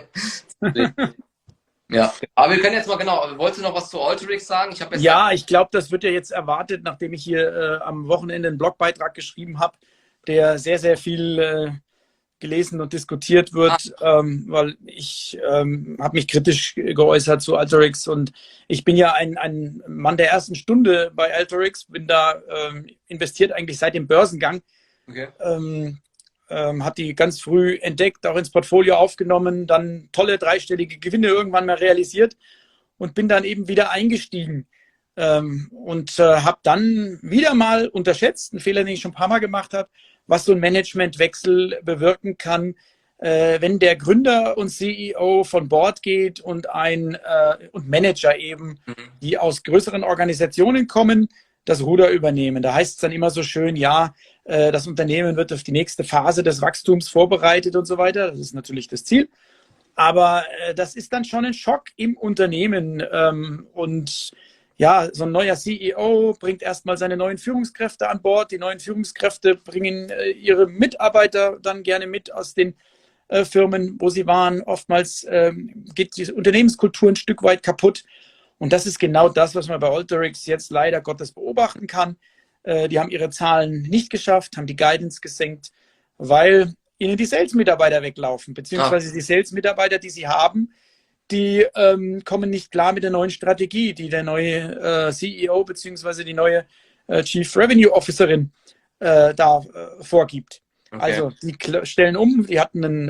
Ja, aber wir können jetzt mal wolltest du noch was zu Alteryx sagen? Ich glaube, das wird ja jetzt erwartet, nachdem ich hier am Wochenende einen Blogbeitrag geschrieben habe, der sehr, sehr viel gelesen und diskutiert wird, weil ich habe mich kritisch geäußert zu Alteryx und ich bin ja ein Mann der ersten Stunde bei Alteryx, bin da investiert eigentlich seit dem Börsengang. Okay. Hat die ganz früh entdeckt, auch ins Portfolio aufgenommen, dann tolle dreistellige Gewinne irgendwann mal realisiert und bin dann eben wieder eingestiegen und habe dann wieder mal unterschätzt, einen Fehler, den ich schon ein paar Mal gemacht habe, was so ein Managementwechsel bewirken kann, wenn der Gründer und CEO von Bord geht und und Manager eben, die aus größeren Organisationen kommen, das Ruder übernehmen. Da heißt es dann immer so schön, ja, das Unternehmen wird auf die nächste Phase des Wachstums vorbereitet und so weiter. Das ist natürlich das Ziel. Aber das ist dann schon ein Schock im Unternehmen. Und ja, so ein neuer CEO bringt erstmal seine neuen Führungskräfte an Bord. Die neuen Führungskräfte bringen ihre Mitarbeiter dann gerne mit aus den Firmen, wo sie waren. Oftmals geht die Unternehmenskultur ein Stück weit kaputt. Und das ist genau das, was man bei Alteryx jetzt leider Gottes beobachten kann. Die haben ihre Zahlen nicht geschafft, haben die Guidance gesenkt, weil ihnen die Sales-Mitarbeiter weglaufen, beziehungsweise die Sales-Mitarbeiter, die sie haben, die kommen nicht klar mit der neuen Strategie, die der neue CEO beziehungsweise die neue Chief Revenue Officerin vorgibt. Okay. Also die stellen um, die hatten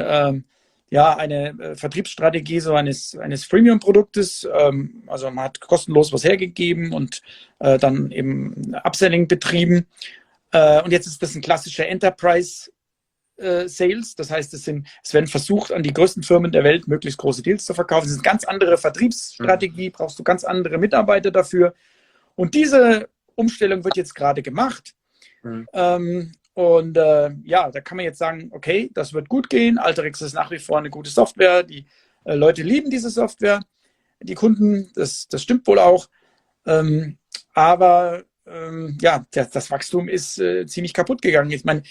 eine Vertriebsstrategie so eines Freemium-Produktes. Also man hat kostenlos was hergegeben und dann eben Upselling betrieben. Und jetzt ist das ein klassischer Enterprise Sales. Das heißt, es werden versucht, an die größten Firmen der Welt möglichst große Deals zu verkaufen. Das ist eine ganz andere Vertriebsstrategie, brauchst du ganz andere Mitarbeiter dafür. Und diese Umstellung wird jetzt gerade gemacht. Da kann man jetzt sagen, okay, das wird gut gehen. Alteryx ist nach wie vor eine gute Software. Die Leute lieben diese Software. Die Kunden, das stimmt wohl auch. Das Wachstum ist ziemlich kaputt gegangen. Ich meine,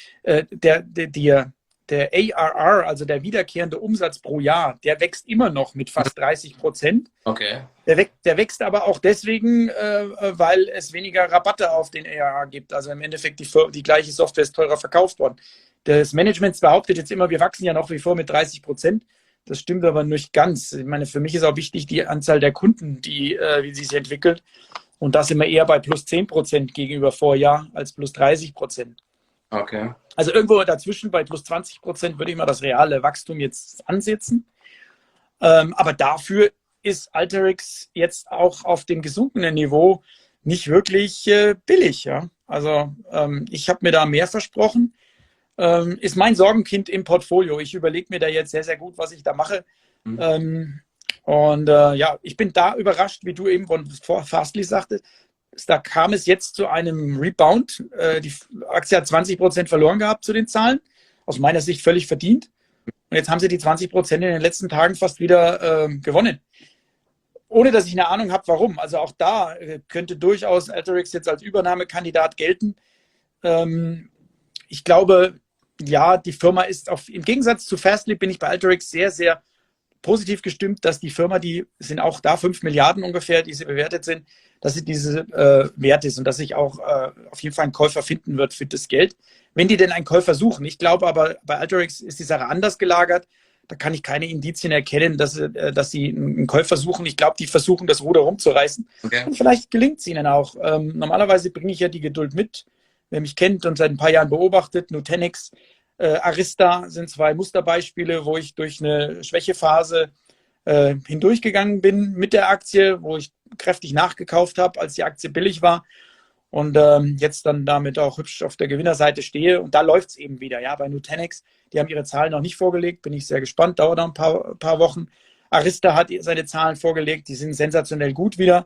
der ARR, also der wiederkehrende Umsatz pro Jahr, der wächst immer noch mit fast 30%. Okay. Der wächst aber auch deswegen, weil es weniger Rabatte auf den ARR gibt. Also im Endeffekt die gleiche Software ist teurer verkauft worden. Das Management behauptet jetzt immer, wir wachsen ja nach wie vor mit 30%. Das stimmt aber nicht ganz. Ich meine, für mich ist auch wichtig die Anzahl der Kunden, wie sie sich entwickelt. Und da sind wir eher bei plus 10% gegenüber Vorjahr als plus 30%. Okay. Also irgendwo dazwischen bei plus 20% würde ich mal das reale Wachstum jetzt ansetzen. Aber dafür ist Alteryx jetzt auch auf dem gesunkenen Niveau nicht wirklich billig. Ja? Also ich habe mir da mehr versprochen. Ist mein Sorgenkind im Portfolio. Ich überlege mir da jetzt sehr, sehr gut, was ich da mache. Ich bin da überrascht, wie du eben von Fastly sagtest. Da kam es jetzt zu einem Rebound. Die Aktie hat 20% verloren gehabt zu den Zahlen. Aus meiner Sicht völlig verdient. Und jetzt haben sie die 20% in den letzten Tagen fast wieder gewonnen. Ohne, dass ich eine Ahnung habe, warum. Also auch da könnte durchaus Alteryx jetzt als Übernahmekandidat gelten. Ich glaube, ja, die Firma ist im Gegensatz zu Fastly bin ich bei Alteryx sehr, sehr positiv gestimmt, dass die Firma, die sind auch da 5 Milliarden ungefähr, die sie bewertet sind, dass sie diese wert ist und dass sich auch auf jeden Fall ein Käufer finden wird für das Geld, wenn die denn einen Käufer suchen. Ich glaube aber, bei Alteryx ist die Sache anders gelagert. Da kann ich keine Indizien erkennen, dass sie einen Käufer suchen. Ich glaube, die versuchen, das Ruder rumzureißen. Okay. Und vielleicht gelingt es ihnen auch. Normalerweise bringe ich ja die Geduld mit. Wer mich kennt und seit ein paar Jahren beobachtet, Nutanix, Arista sind 2 Musterbeispiele, wo ich durch eine Schwächephase hindurchgegangen bin mit der Aktie, wo ich kräftig nachgekauft habe, als die Aktie billig war und jetzt dann damit auch hübsch auf der Gewinnerseite stehe. Und da läuft es eben wieder. Ja, bei Nutanix, die haben ihre Zahlen noch nicht vorgelegt, bin ich sehr gespannt, dauert noch ein paar Wochen. Arista hat seine Zahlen vorgelegt, die sind sensationell gut wieder.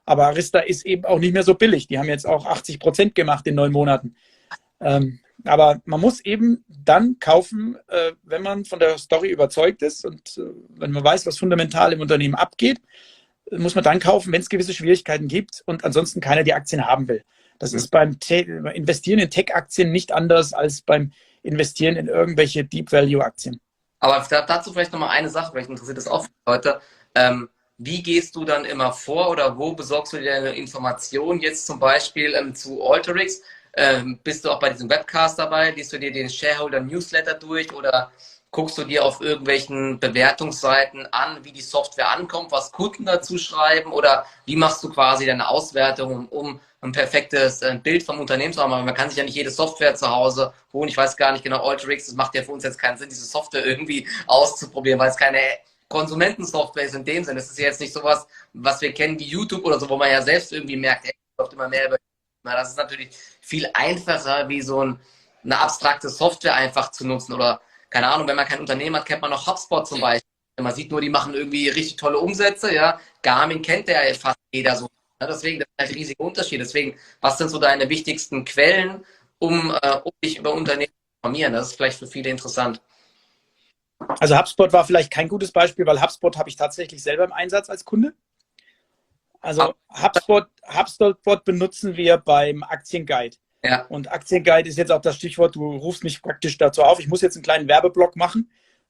Aber Arista ist eben auch nicht mehr so billig. Die haben jetzt auch 80% gemacht in 9 Monaten. Aber man muss eben dann kaufen, wenn man von der Story überzeugt ist und wenn man weiß, was fundamental im Unternehmen abgeht, muss man dann kaufen, wenn es gewisse Schwierigkeiten gibt und ansonsten keiner die Aktien haben will. Das ist beim Investieren in Tech-Aktien nicht anders als beim Investieren in irgendwelche Deep-Value-Aktien. Aber dazu vielleicht nochmal eine Sache, vielleicht interessiert das auch viele Leute. Wie gehst du dann immer vor oder wo besorgst du dir deine Informationen jetzt zum Beispiel zu Alteryx? Bist du auch bei diesem Webcast dabei? Liest du dir den Shareholder Newsletter durch oder guckst du dir auf irgendwelchen Bewertungsseiten an, wie die Software ankommt, was Kunden dazu schreiben oder wie machst du quasi deine Auswertung, um ein perfektes Bild vom Unternehmen zu haben? Aber man kann sich ja nicht jede Software zu Hause holen. Ich weiß gar nicht genau, Alteryx, das macht ja für uns jetzt keinen Sinn, diese Software irgendwie auszuprobieren, weil es keine Konsumentensoftware ist in dem Sinne. Es ist ja jetzt nicht sowas, was wir kennen wie YouTube oder so, wo man ja selbst irgendwie merkt, ey, läuft immer mehr über. Na, das ist natürlich viel einfacher, wie so eine abstrakte Software einfach zu nutzen. Oder, keine Ahnung, wenn man kein Unternehmen hat, kennt man noch HubSpot zum Beispiel. Man sieht nur, die machen irgendwie richtig tolle Umsätze. Ja, Garmin kennt ja fast jeder so. Ja, deswegen, das ist halt ein riesiger Unterschied. Deswegen, was sind so deine wichtigsten Quellen, um dich über Unternehmen zu informieren? Das ist vielleicht für viele interessant. Also HubSpot war vielleicht kein gutes Beispiel, weil HubSpot habe ich tatsächlich selber im Einsatz als Kunde. Also HubSpot benutzen wir beim Aktienguide. Ja. Und Aktienguide ist jetzt auch das Stichwort, du rufst mich praktisch dazu auf. Ich muss jetzt einen kleinen Werbeblock machen.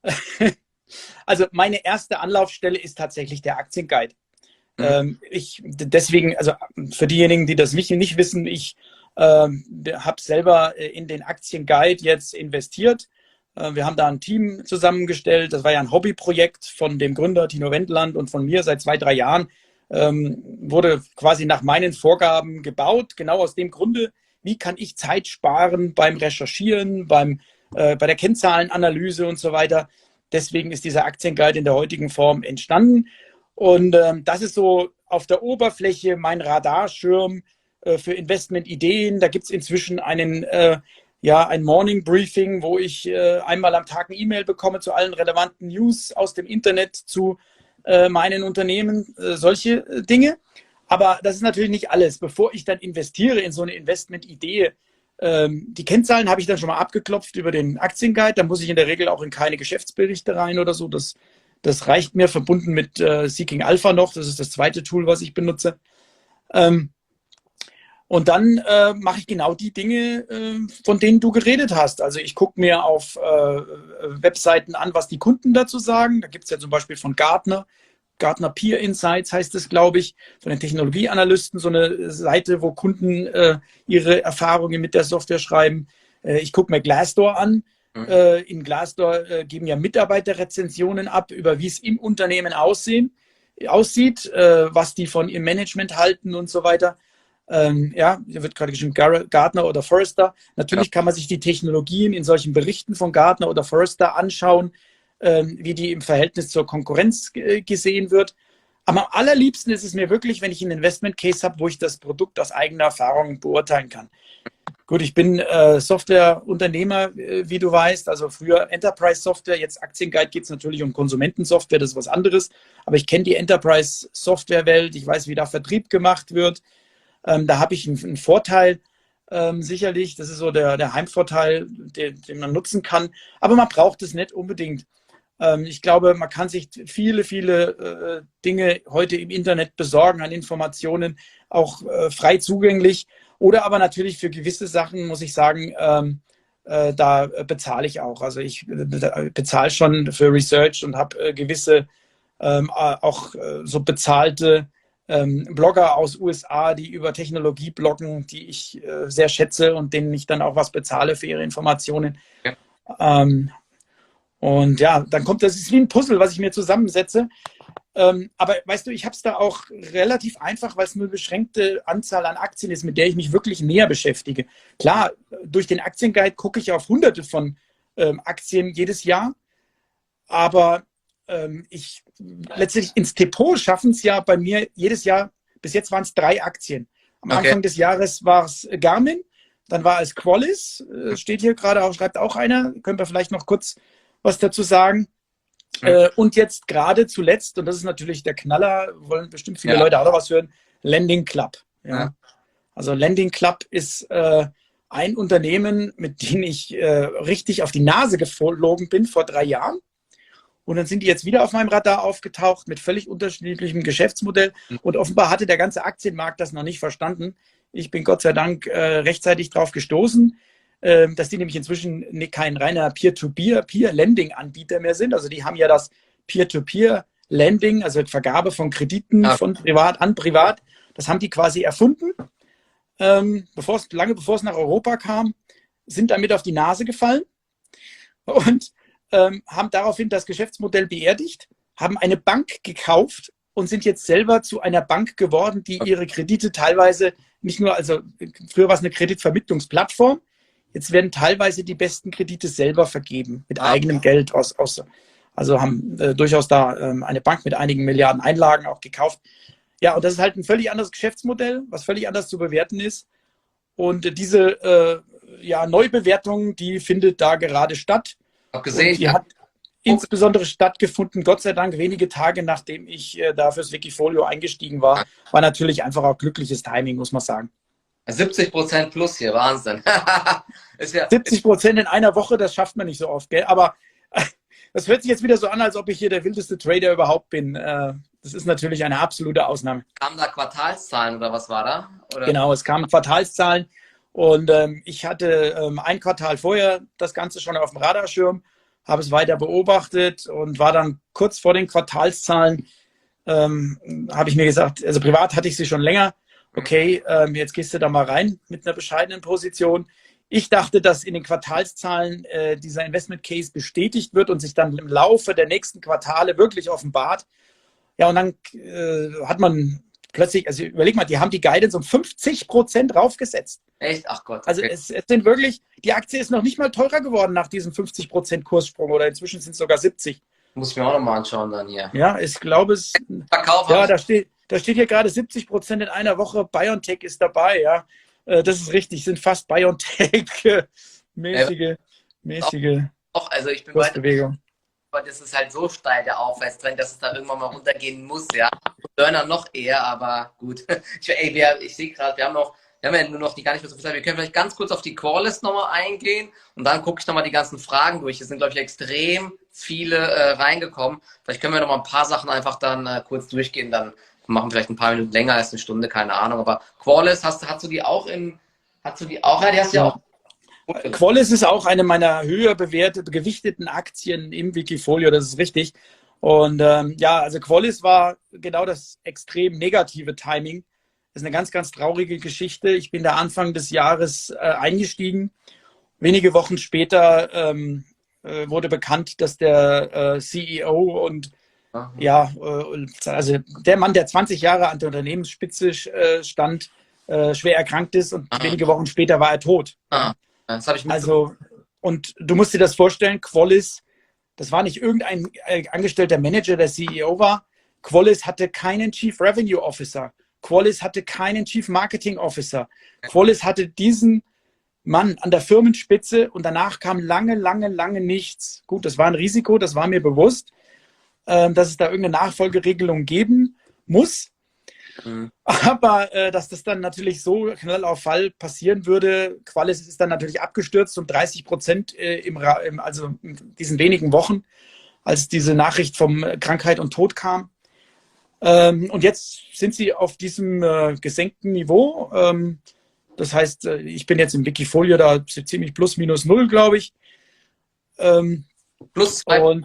Also meine erste Anlaufstelle ist tatsächlich der Aktienguide. Deswegen, also für diejenigen, die das nicht wissen, ich habe selber in den Aktienguide jetzt investiert. Wir haben da ein Team zusammengestellt. Das war ja ein Hobbyprojekt von dem Gründer Tino Wendland und von mir seit 2, 3 Jahren. Wurde quasi nach meinen Vorgaben gebaut. Genau aus dem Grunde, wie kann ich Zeit sparen beim Recherchieren, bei der Kennzahlenanalyse und so weiter. Deswegen ist dieser Aktienguide in der heutigen Form entstanden. Und das ist so auf der Oberfläche mein Radarschirm für Investmentideen. Da gibt es inzwischen ein Morning Briefing, wo ich einmal am Tag eine E-Mail bekomme zu allen relevanten News aus dem Internet zu meinen Unternehmen, solche Dinge. Aber das ist natürlich nicht alles. Bevor ich dann investiere in so eine Investmentidee, die Kennzahlen habe ich dann schon mal abgeklopft über den Aktienguide. Da muss ich in der Regel auch in keine Geschäftsberichte rein oder so. Das reicht mir, verbunden mit Seeking Alpha noch. Das ist das zweite Tool, was ich benutze. Und dann mache ich genau die Dinge, von denen du geredet hast. Also ich gucke mir auf Webseiten an, was die Kunden dazu sagen. Da gibt es ja zum Beispiel von Gartner Peer Insights heißt es, glaube ich, von den Technologieanalysten, so eine Seite, wo Kunden ihre Erfahrungen mit der Software schreiben. Ich gucke mir Glassdoor an. In Glassdoor geben ja Mitarbeiter Rezensionen ab, über wie es im Unternehmen aussieht, was die von ihrem Management halten und so weiter. Hier wird gerade geschrieben Gartner oder Forrester. Natürlich kann man sich die Technologien in solchen Berichten von Gartner oder Forrester anschauen, wie die im Verhältnis zur Konkurrenz gesehen wird. Aber am allerliebsten ist es mir wirklich, wenn ich einen Investment Case habe, wo ich das Produkt aus eigener Erfahrung beurteilen kann. Gut, ich bin Softwareunternehmer, wie du weißt, also früher Enterprise-Software, jetzt Aktienguide geht es natürlich um Konsumentensoftware, das ist was anderes, aber ich kenne die Enterprise-Software-Welt, ich weiß, wie da Vertrieb gemacht wird. Da habe ich einen Vorteil, sicherlich. Das ist so der Heimvorteil, den man nutzen kann. Aber man braucht es nicht unbedingt. Ich glaube, man kann sich viele Dinge heute im Internet besorgen an Informationen, auch frei zugänglich. Oder aber natürlich für gewisse Sachen, muss ich sagen, da bezahle ich auch. Also ich bezahle schon für Research und habe gewisse auch so bezahlte Blogger aus USA, die über Technologie bloggen, die ich sehr schätze und denen ich dann auch was bezahle für ihre Informationen. Ja. Und ja, dann kommt, das ist wie ein Puzzle, was ich mir zusammensetze. Aber weißt du, ich habe es da auch relativ einfach, weil es nur eine beschränkte Anzahl an Aktien ist, mit der ich mich wirklich näher beschäftige. Klar, durch den Aktienguide gucke ich auf hunderte von Aktien jedes Jahr, aber letztendlich ins Depot schaffen es ja bei mir jedes Jahr, bis jetzt waren es 3 Aktien. Am Anfang des Jahres war es Garmin, dann war es Qualys, steht hier gerade auch, schreibt auch einer, können wir vielleicht noch kurz was dazu sagen. Und jetzt gerade zuletzt, und das ist natürlich der Knaller, wollen bestimmt viele Leute auch noch was hören, Lending Club. Ja. Also Lending Club ist ein Unternehmen, mit dem ich richtig auf die Nase geflogen bin vor 3 Jahren. Und dann sind die jetzt wieder auf meinem Radar aufgetaucht mit völlig unterschiedlichem Geschäftsmodell. Und offenbar hatte der ganze Aktienmarkt das noch nicht verstanden. Ich bin Gott sei Dank rechtzeitig drauf gestoßen, dass die nämlich inzwischen kein reiner Peer-to-Peer-Lending-Anbieter mehr sind. Also die haben ja das Peer-to-Peer-Lending, also Vergabe von Krediten von privat an privat. Das haben die quasi erfunden, lange bevor es nach Europa kam, sind damit auf die Nase gefallen und haben daraufhin das Geschäftsmodell beerdigt, haben eine Bank gekauft und sind jetzt selber zu einer Bank geworden, die ihre Kredite teilweise nicht nur, also früher war es eine Kreditvermittlungsplattform, jetzt werden teilweise die besten Kredite selber vergeben mit eigenem Geld also haben durchaus da eine Bank mit einigen Milliarden Einlagen auch gekauft. Ja, und das ist halt ein völlig anderes Geschäftsmodell, was völlig anders zu bewerten ist. Und diese Neubewertung, die findet da gerade statt. Hab gesehen, die hat insbesondere stattgefunden, Gott sei Dank, wenige Tage nachdem ich da fürs Wikifolio eingestiegen war. War natürlich einfach auch glückliches Timing, muss man sagen. 70% plus hier, Wahnsinn. 70% in einer Woche, das schafft man nicht so oft, gell? Aber das hört sich jetzt wieder so an, als ob ich hier der wildeste Trader überhaupt bin. Das ist natürlich eine absolute Ausnahme. Kamen da Quartalszahlen oder was war da? Oder? Genau, es kamen Quartalszahlen und ich hatte ein Quartal vorher das Ganze schon auf dem Radarschirm, habe es weiter beobachtet und war dann kurz vor den Quartalszahlen, habe ich mir gesagt, also privat hatte ich sie schon länger, okay, jetzt gehst du da mal rein mit einer bescheidenen Position. Ich dachte, dass in den Quartalszahlen dieser Investment Case bestätigt wird und sich dann im Laufe der nächsten Quartale wirklich offenbart. Ja, und dann hat man plötzlich, also überleg mal, die haben die Guidance um 50% raufgesetzt. Echt? Ach Gott. Okay. Also es sind wirklich, die Aktie ist noch nicht mal teurer geworden nach diesem 50% Kurssprung oder inzwischen sind es sogar 70. Muss ich mir auch nochmal anschauen dann hier. Ja, ich glaube es. Verkauf. Ja, da steht hier gerade 70% in einer Woche. BioNTech ist dabei, ja. Das ist richtig, sind fast BioNTech-mäßige Also ich bin Kursbewegung. Aber das ist halt so steil, der Aufwärtstrend, dass es da irgendwann mal runtergehen muss, ja. Burner noch eher, aber gut. Ich sehe gerade, wir haben ja nur noch die gar nicht mehr so viel Zeit. Wir können vielleicht ganz kurz auf die Call-List nochmal eingehen und dann gucke ich nochmal die ganzen Fragen durch. Es sind, glaube ich, extrem viele reingekommen. Vielleicht können wir nochmal ein paar Sachen einfach dann kurz durchgehen, dann machen wir vielleicht ein paar Minuten länger als eine Stunde, keine Ahnung. Aber Qualys, hast du die auch ja, die hast du ja auch. Qualys ist auch eine meiner höher gewichteten Aktien im Wikifolio, das ist richtig. Und also Qualys war genau das extrem negative Timing. Das ist eine ganz, ganz traurige Geschichte. Ich bin da Anfang des Jahres eingestiegen. Wenige Wochen später wurde bekannt, dass der CEO und also der Mann, der 20 Jahre an der Unternehmensspitze stand, schwer erkrankt ist und wenige Wochen später war er tot. Das habe ich und du musst dir das vorstellen, Qualys, das war nicht irgendein angestellter Manager, der CEO war. Qualys hatte keinen Chief Revenue Officer. Qualys hatte keinen Chief Marketing Officer. Qualys hatte diesen Mann an der Firmenspitze und danach kam lange, lange, lange nichts. Gut, das war ein Risiko, das war mir bewusst, dass es da irgendeine Nachfolgeregelung geben muss. Aber dass das dann natürlich so knall auf Fall passieren würde, Qualys ist dann natürlich abgestürzt um 30% also in diesen wenigen Wochen, als diese Nachricht von Krankheit und Tod kam. Und jetzt sind sie auf diesem gesenkten Niveau. Das heißt, ich bin jetzt im Wikifolio da ziemlich plus minus null, glaube ich. Plus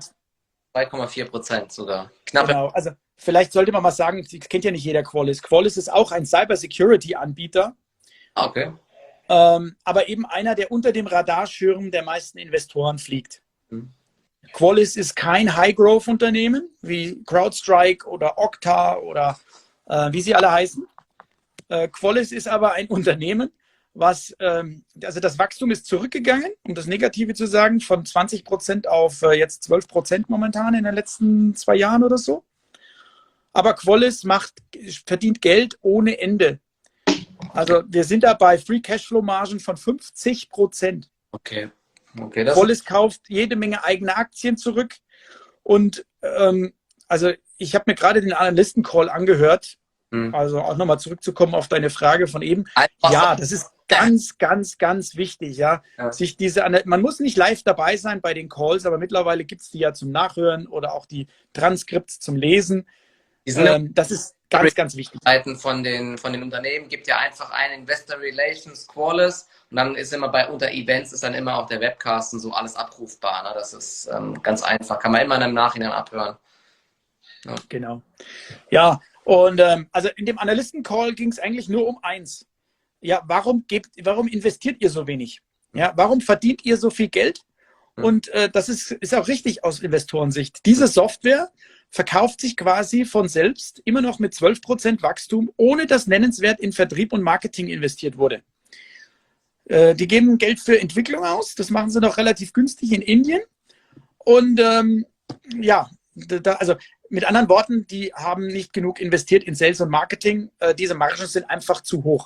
2,4% sogar. Knapp. Genau, also vielleicht sollte man mal sagen, kennt ja nicht jeder Qualys. Qualys ist auch ein Cybersecurity-Anbieter. Okay. Aber eben einer, der unter dem Radarschirm der meisten Investoren fliegt. Qualys ist kein High-Growth-Unternehmen wie CrowdStrike oder Okta oder wie sie alle heißen. Qualys ist aber ein Unternehmen, also das Wachstum ist zurückgegangen, um das Negative zu sagen, von 20% auf jetzt 12% momentan in den letzten 2 Jahren oder so. Aber Qualys verdient Geld ohne Ende. Also wir sind da bei Free Cashflow Margen von 50%. Okay. Qualys kauft jede Menge eigene Aktien zurück. Und also ich habe mir gerade den Analysten-Call angehört Also auch nochmal zurückzukommen auf deine Frage von eben. Einfach Ja, das ist ganz, ganz, ganz wichtig, ja. ja. Man muss nicht live dabei sein bei den Calls, aber mittlerweile gibt es die ja zum Nachhören oder auch die Transkripts zum Lesen. Die sind Das ist ganz, ganz wichtig. Seiten von den Unternehmen gibt ja einfach ein Investor Relations Qualys und dann ist immer unter Events ist dann immer auch der Webcast und so alles abrufbar. Ne? Das ist ganz einfach. Kann man immer im Nachhinein abhören. Ja. Genau. Ja, und also in dem Analysten-Call ging es eigentlich nur um eins. Ja, warum investiert ihr so wenig? Ja, warum verdient ihr so viel Geld? Und das ist auch richtig aus Investorensicht. Diese Software verkauft sich quasi von selbst immer noch mit 12% Wachstum, ohne dass nennenswert in Vertrieb und Marketing investiert wurde. Die geben Geld für Entwicklung aus. Das machen sie noch relativ günstig in Indien. Und ja, also mit anderen Worten, die haben nicht genug investiert in Sales und Marketing. Diese Margen sind einfach zu hoch.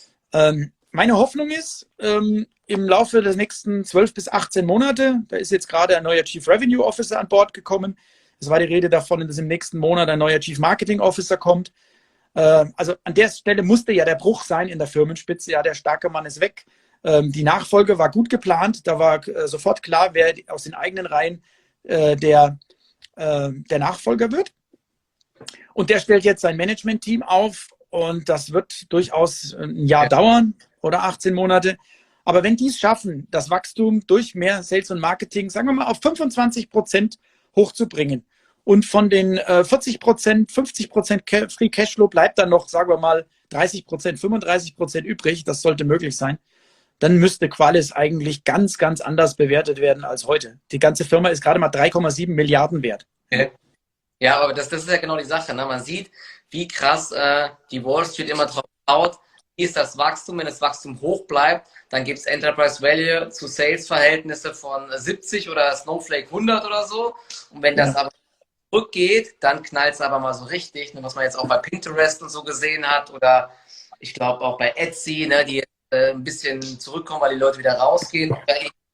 Meine Hoffnung ist, im Laufe der nächsten 12 bis 18 Monate, da ist jetzt gerade ein neuer Chief Revenue Officer an Bord gekommen. Es war die Rede davon, dass im nächsten Monat ein neuer Chief Marketing Officer kommt. Also an der Stelle musste ja der Bruch sein in der Firmenspitze. Ja, der starke Mann ist weg. Die Nachfolge war gut geplant. Da war sofort klar, wer aus den eigenen Reihen der Nachfolger wird. Und der stellt jetzt sein Management-Team auf. Und das wird durchaus ein Jahr dauern oder 18 Monate. Aber wenn die es schaffen, das Wachstum durch mehr Sales und Marketing, sagen wir mal, auf 25% hochzubringen und von den 40%, 50% Free Cashflow bleibt dann noch, sagen wir mal, 30%, 35% übrig, das sollte möglich sein, dann müsste Qualys eigentlich ganz, ganz anders bewertet werden als heute. Die ganze Firma ist gerade mal 3,7 Milliarden wert. Ja, aber das ist ja genau die Sache. Ne? Man sieht, wie krass die Wall Street immer drauf schaut. Wie ist das Wachstum? Wenn das Wachstum hoch bleibt, dann gibt es Enterprise Value zu Sales-Verhältnisse von 70 oder Snowflake 100 oder so. Und wenn das aber zurückgeht, dann knallt es aber mal so richtig. Ne? Was man jetzt auch bei Pinterest und so gesehen hat oder ich glaube auch bei Etsy, ne? Die ein bisschen zurückkommen, weil die Leute wieder rausgehen. Oder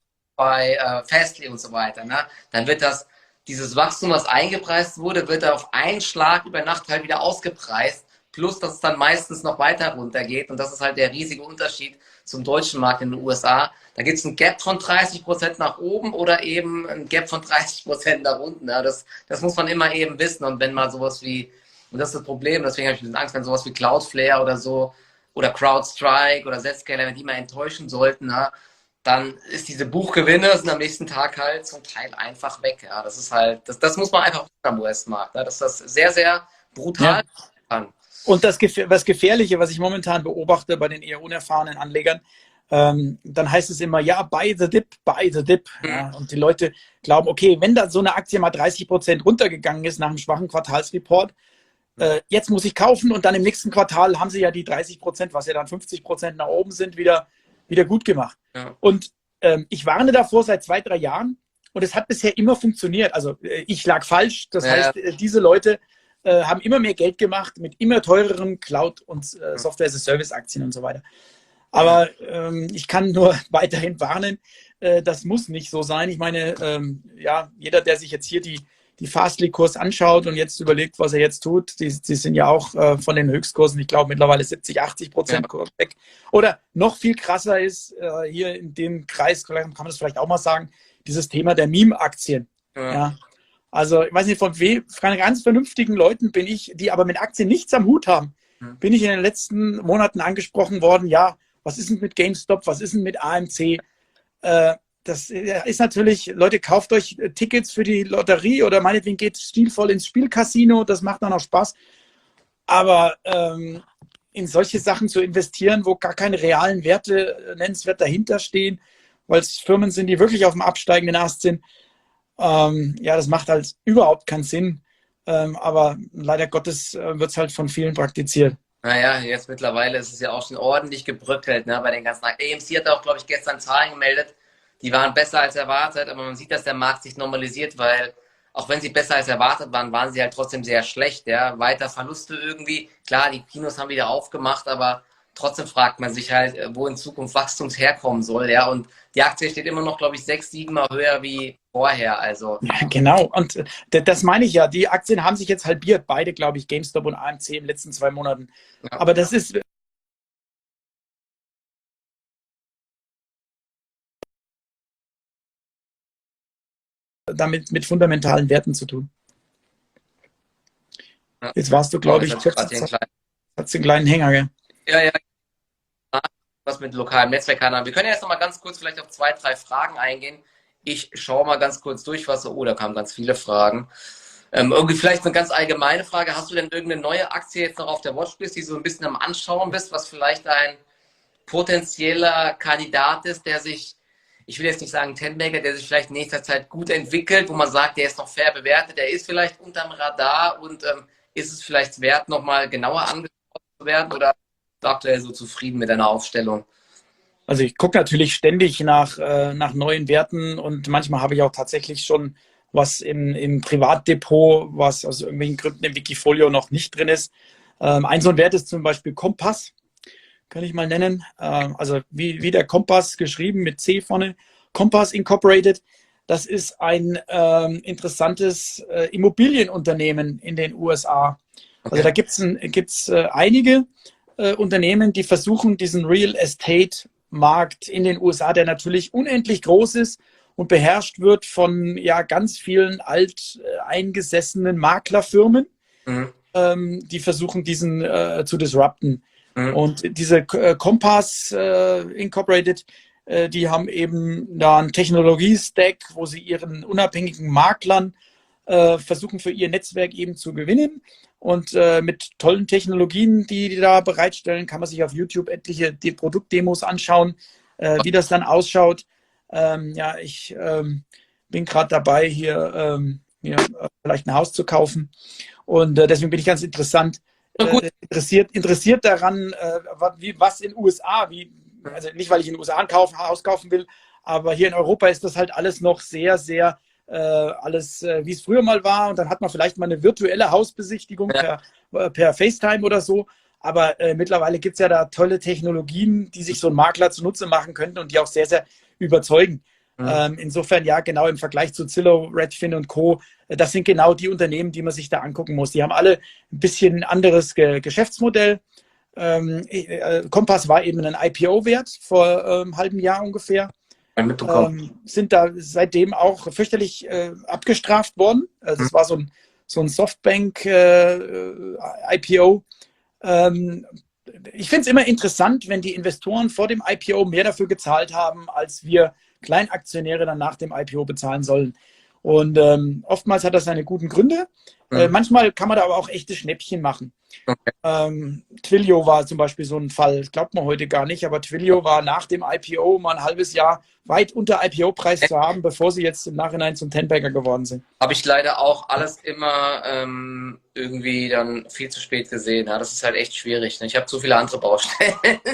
bei Fastly und so weiter. Ne? Dann wird dieses Wachstum, was eingepreist wurde, wird auf einen Schlag über Nacht halt wieder ausgepreist. Plus, dass es dann meistens noch weiter runtergeht. Und das ist halt der riesige Unterschied zum deutschen Markt in den USA. Da gibt es ein Gap von 30% nach oben oder eben ein Gap von 30% nach unten. Ja, das muss man immer eben wissen. Und wenn mal sowas wie, und das ist das Problem, deswegen habe ich ein bisschen Angst, wenn sowas wie Cloudflare oder so oder CrowdStrike oder Zscaler, wenn die mal enttäuschen sollten, na, dann ist diese Buchgewinne sind am nächsten Tag halt zum Teil einfach weg. Ja, das ist halt, das muss man einfach wissen am US-Markt, ja, dass das sehr, sehr brutal kann. Und das Gefährliche, was ich momentan beobachte bei den eher unerfahrenen Anlegern, dann heißt es immer, ja, buy the dip, buy the dip. Ja, und die Leute glauben, okay, wenn da so eine Aktie mal 30% runtergegangen ist nach einem schwachen Quartalsreport, jetzt muss ich kaufen und dann im nächsten Quartal haben sie ja die 30%, was ja dann 50% nach oben sind, wieder gut gemacht. Ja. Und ich warne davor seit 2-3 Jahren und es hat bisher immer funktioniert. Also ich lag falsch. Das heißt, diese Leute haben immer mehr Geld gemacht mit immer teureren Cloud- und Software-as-a-Service-Aktien und so weiter. Aber ich kann nur weiterhin warnen, das muss nicht so sein. Ich meine, ja, jeder, der sich jetzt hier die Fastly-Kurs anschaut und jetzt überlegt, was er jetzt tut, die sind ja auch von den Höchstkursen, ich glaube mittlerweile 70-80% Kurs weg. Oder noch viel krasser ist, hier in dem Kreis, kann man das vielleicht auch mal sagen, dieses Thema der Meme-Aktien. Ja. Also ich weiß nicht, von ganz vernünftigen Leuten bin ich, die aber mit Aktien nichts am Hut haben, bin ich in den letzten Monaten angesprochen worden, ja, was ist denn mit GameStop, was ist denn mit AMC? Das ist natürlich, Leute, kauft euch Tickets für die Lotterie oder meinetwegen geht stilvoll ins Spielcasino, das macht dann auch Spaß. Aber in solche Sachen zu investieren, wo gar keine realen Werte nennenswert dahinter stehen, weil es Firmen sind, die wirklich auf dem absteigenden Ast sind, ja, das macht halt überhaupt keinen Sinn. Aber leider Gottes wird es halt von vielen praktiziert. Naja, jetzt mittlerweile ist es ja auch schon ordentlich gebröckelt, ne, bei den ganzen AMC hat auch, glaube ich, gestern Zahlen gemeldet, die waren besser als erwartet, aber man sieht, dass der Markt sich normalisiert, weil auch wenn sie besser als erwartet waren, waren sie halt trotzdem sehr schlecht, ja, weiter Verluste irgendwie. Klar, die Kinos haben wieder aufgemacht, aber trotzdem fragt man sich halt, wo in Zukunft Wachstums herkommen soll, ja, und die Aktie steht immer noch, glaube ich, 6-7 Mal höher wie vorher. Also, Ja, genau. Und das meine ich ja. Die Aktien haben sich jetzt halbiert. Beide, glaube ich, GameStop und AMC in den letzten 2 Monaten. ja. Aber das ist damit mit fundamentalen Werten zu tun. Ja. Jetzt warst du, Oh, glaube jetzt ich, hatte ich kurz, gerade den kleinen. hast du einen kleinen Hänger, gell? Ja, ja, was mit lokalen Netzwerkkanälen. Wir können ja jetzt noch mal ganz kurz vielleicht auf 2, 3 Fragen eingehen. Ich schaue mal ganz kurz durch, was so. Oh, da kamen ganz viele Fragen. Irgendwie vielleicht eine ganz allgemeine Frage. Hast du denn irgendeine neue Aktie jetzt noch auf der Watchlist, die du so ein bisschen am Anschauen bist, was vielleicht ein potenzieller Kandidat ist, der sich, ich will jetzt nicht sagen Tenmaker, der sich vielleicht in nächster Zeit gut entwickelt, wo man sagt, der ist noch fair bewertet, der ist vielleicht unterm Radar und ist es vielleicht wert, nochmal genauer angeschaut zu werden oder bist du aktuell so zufrieden mit deiner Aufstellung? Also ich gucke natürlich ständig nach neuen Werten und manchmal habe ich auch tatsächlich schon was im Privatdepot, was aus irgendwelchen Gründen im Wikifolio noch nicht drin ist. Ein so ein Wert ist zum Beispiel Kompass, kann ich mal nennen. Also wie der Kompass geschrieben mit C vorne. Kompass Incorporated. Das ist ein interessantes Immobilienunternehmen in den USA. Also Okay. da gibt's einige Unternehmen, die versuchen, diesen Real Estate Markt in den USA, der natürlich unendlich groß ist und beherrscht wird von ja ganz vielen alteingesessenen Maklerfirmen, Mhm. die versuchen, diesen zu disrupten. Mhm. Und diese Compass Incorporated, die haben eben da einen Technologie-Stack, wo sie ihren unabhängigen Maklern versuchen, für ihr Netzwerk eben zu gewinnen. Und mit tollen Technologien, die da bereitstellen, kann man sich auf YouTube etliche die Produktdemos anschauen, wie das dann ausschaut. Ja, ich bin gerade dabei, hier vielleicht ein Haus zu kaufen. Und deswegen bin ich ganz Na gut. interessiert daran, was in den USA, also nicht, weil ich in den USA ein Haus kaufen will, aber hier in Europa ist das halt alles noch sehr, sehr alles, wie es früher mal war. Und dann hat man vielleicht mal eine virtuelle Hausbesichtigung Ja. per FaceTime oder so. Aber mittlerweile gibt es ja da tolle Technologien, die sich so ein Makler zunutze machen könnten und die auch sehr, sehr überzeugen. Mhm. Insofern ja, genau im Vergleich zu Zillow, Redfin und Co., das sind genau die Unternehmen, die man sich da angucken muss. Die haben alle ein bisschen ein anderes Geschäftsmodell. Kompass war eben ein IPO-Wert vor einem halben Jahr ungefähr. Mitbekommen. Sind da seitdem auch fürchterlich abgestraft worden. Also Mhm. es war so ein Softbank-IPO. Ich finde es immer interessant, wenn die Investoren vor dem IPO mehr dafür gezahlt haben, als wir Kleinaktionäre dann nach dem IPO bezahlen sollen. Und oftmals hat das seine guten Gründe. Mhm. Manchmal kann man da aber auch echte Schnäppchen machen. Okay. Twilio war zum Beispiel so ein Fall, das glaubt man heute gar nicht, aber Twilio war nach dem IPO mal ein halbes Jahr weit unter IPO-Preis zu haben, bevor sie jetzt im Nachhinein zum Tenbagger geworden sind. Habe ich leider auch alles immer irgendwie dann viel zu spät gesehen. Ja, das ist halt echt schwierig. Ne? Ich habe zu viele andere Baustellen.